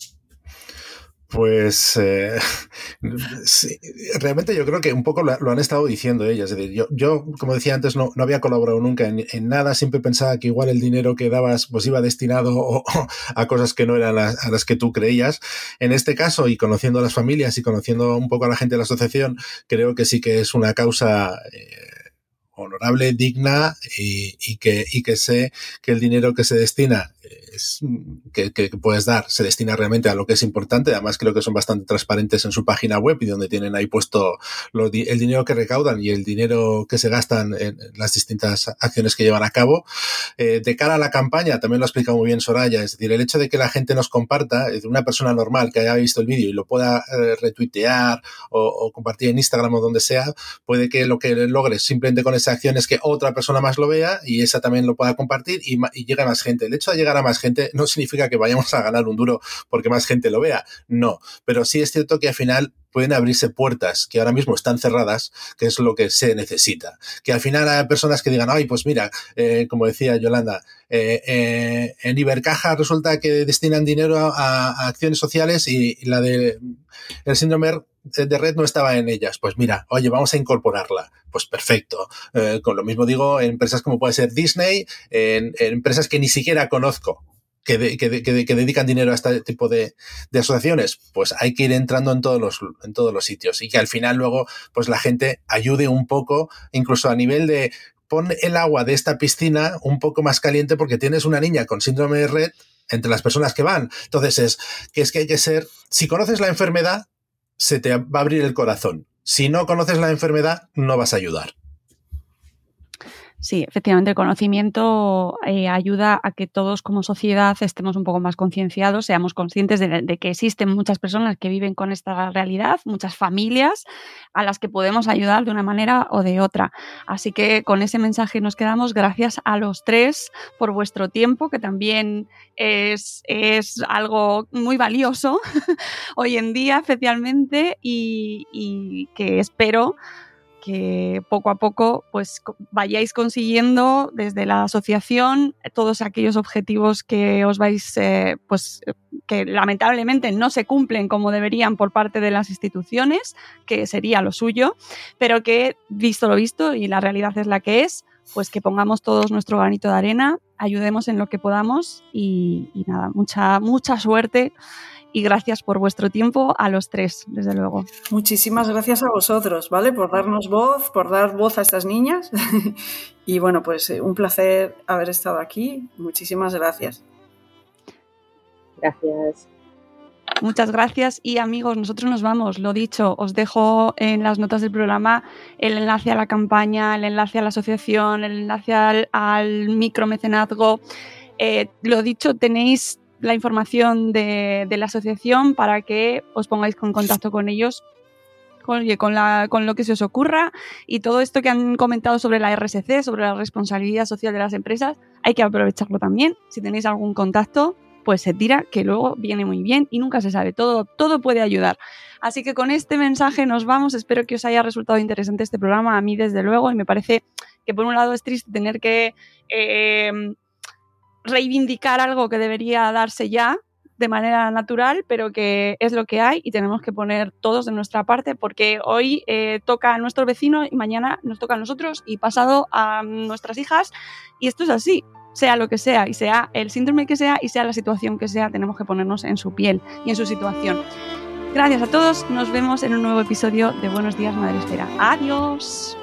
Pues eh, sí, realmente yo creo que un poco lo, lo han estado diciendo ellas. Es decir, yo, yo como decía antes, no, no había colaborado nunca en, en nada. Siempre pensaba que igual el dinero que dabas pues iba destinado o, o a cosas que no eran las, a las que tú creías. En este caso, y conociendo a las familias y conociendo un poco a la gente de la asociación, creo que sí que es una causa eh, honorable, digna y, y, que, y que sé que el dinero que se destina es, que, que puedes dar se destina realmente a lo que es importante. Además creo que son bastante transparentes en su página web y donde tienen ahí puesto los, el dinero que recaudan y el dinero que se gastan en las distintas acciones que llevan a cabo. Eh, de cara a la campaña, también lo ha explicado muy bien Soraya, es decir, el hecho de que la gente nos comparta, es decir, una persona normal que haya visto el vídeo y lo pueda eh, retuitear o, o compartir en Instagram o donde sea, puede que lo que logres simplemente con esa acción es que otra persona más lo vea y esa también lo pueda compartir y, y llegue a más gente. El hecho de llegar a más gente no significa que vayamos a ganar un duro porque más gente lo vea, no, pero sí es cierto que al final pueden abrirse puertas que ahora mismo están cerradas, que es lo que se necesita. Que al final hay personas que digan, ay, pues mira, eh, como decía Yolanda, eh, eh, en Ibercaja resulta que destinan dinero a, a acciones sociales y, y la de el síndrome de Red no estaba en ellas. Pues mira, oye, vamos a incorporarla. Pues perfecto. Eh, con lo mismo digo en empresas como puede ser Disney, en, en empresas que ni siquiera conozco, Que, de, que, de, que, de, que dedican dinero a este tipo de, de asociaciones, pues hay que ir entrando en todos los en todos los sitios y que al final luego pues la gente ayude un poco, incluso a nivel de pon el agua de esta piscina un poco más caliente porque tienes una niña con síndrome de Red entre las personas que van. Entonces es que es que hay que ser, si conoces la enfermedad, se te va a abrir el corazón. Si no conoces la enfermedad, no vas a ayudar. Sí, efectivamente, el conocimiento eh, ayuda a que todos como sociedad estemos un poco más concienciados, seamos conscientes de, de que existen muchas personas que viven con esta realidad, muchas familias a las que podemos ayudar de una manera o de otra. Así que con ese mensaje nos quedamos. Gracias a los tres por vuestro tiempo, que también es, es algo muy valioso hoy en día especialmente y, y que espero que poco a poco pues vayáis consiguiendo desde la asociación todos aquellos objetivos que os vais, eh, pues que lamentablemente no se cumplen como deberían por parte de las instituciones, que sería lo suyo, pero que visto lo visto y la realidad es la que es, pues que pongamos todos nuestro granito de arena, ayudemos en lo que podamos y, y nada, mucha, mucha suerte. Y gracias por vuestro tiempo a los tres, desde luego. Muchísimas gracias a vosotros, ¿vale? Por darnos voz, por dar voz a estas niñas. Y bueno, pues un placer haber estado aquí. Muchísimas gracias. Gracias. Muchas gracias y amigos, nosotros nos vamos. Lo dicho, os dejo en las notas del programa el enlace a la campaña, el enlace a la asociación, el enlace al, al micromecenazgo. Eh, lo dicho, tenéis la información de, de la asociación para que os pongáis en contacto con ellos, con, con, la, con lo que se os ocurra y todo esto que han comentado sobre la R S C, sobre la responsabilidad social de las empresas, hay que aprovecharlo también. Si tenéis algún contacto, pues se tira, que luego viene muy bien y nunca se sabe, todo, todo puede ayudar. Así que con este mensaje nos vamos, espero que os haya resultado interesante este programa, a mí desde luego, y me parece que por un lado es triste tener que... Eh, reivindicar algo que debería darse ya de manera natural, pero que es lo que hay y tenemos que poner todos de nuestra parte, porque hoy eh, toca a nuestro vecino y mañana nos toca a nosotros y pasado a nuestras hijas, y esto es así. Sea lo que sea, y sea el síndrome que sea, y sea la situación que sea, tenemos que ponernos en su piel y en su situación. Gracias a todos, nos vemos en un nuevo episodio de Buenos Días Madresfera. Adiós.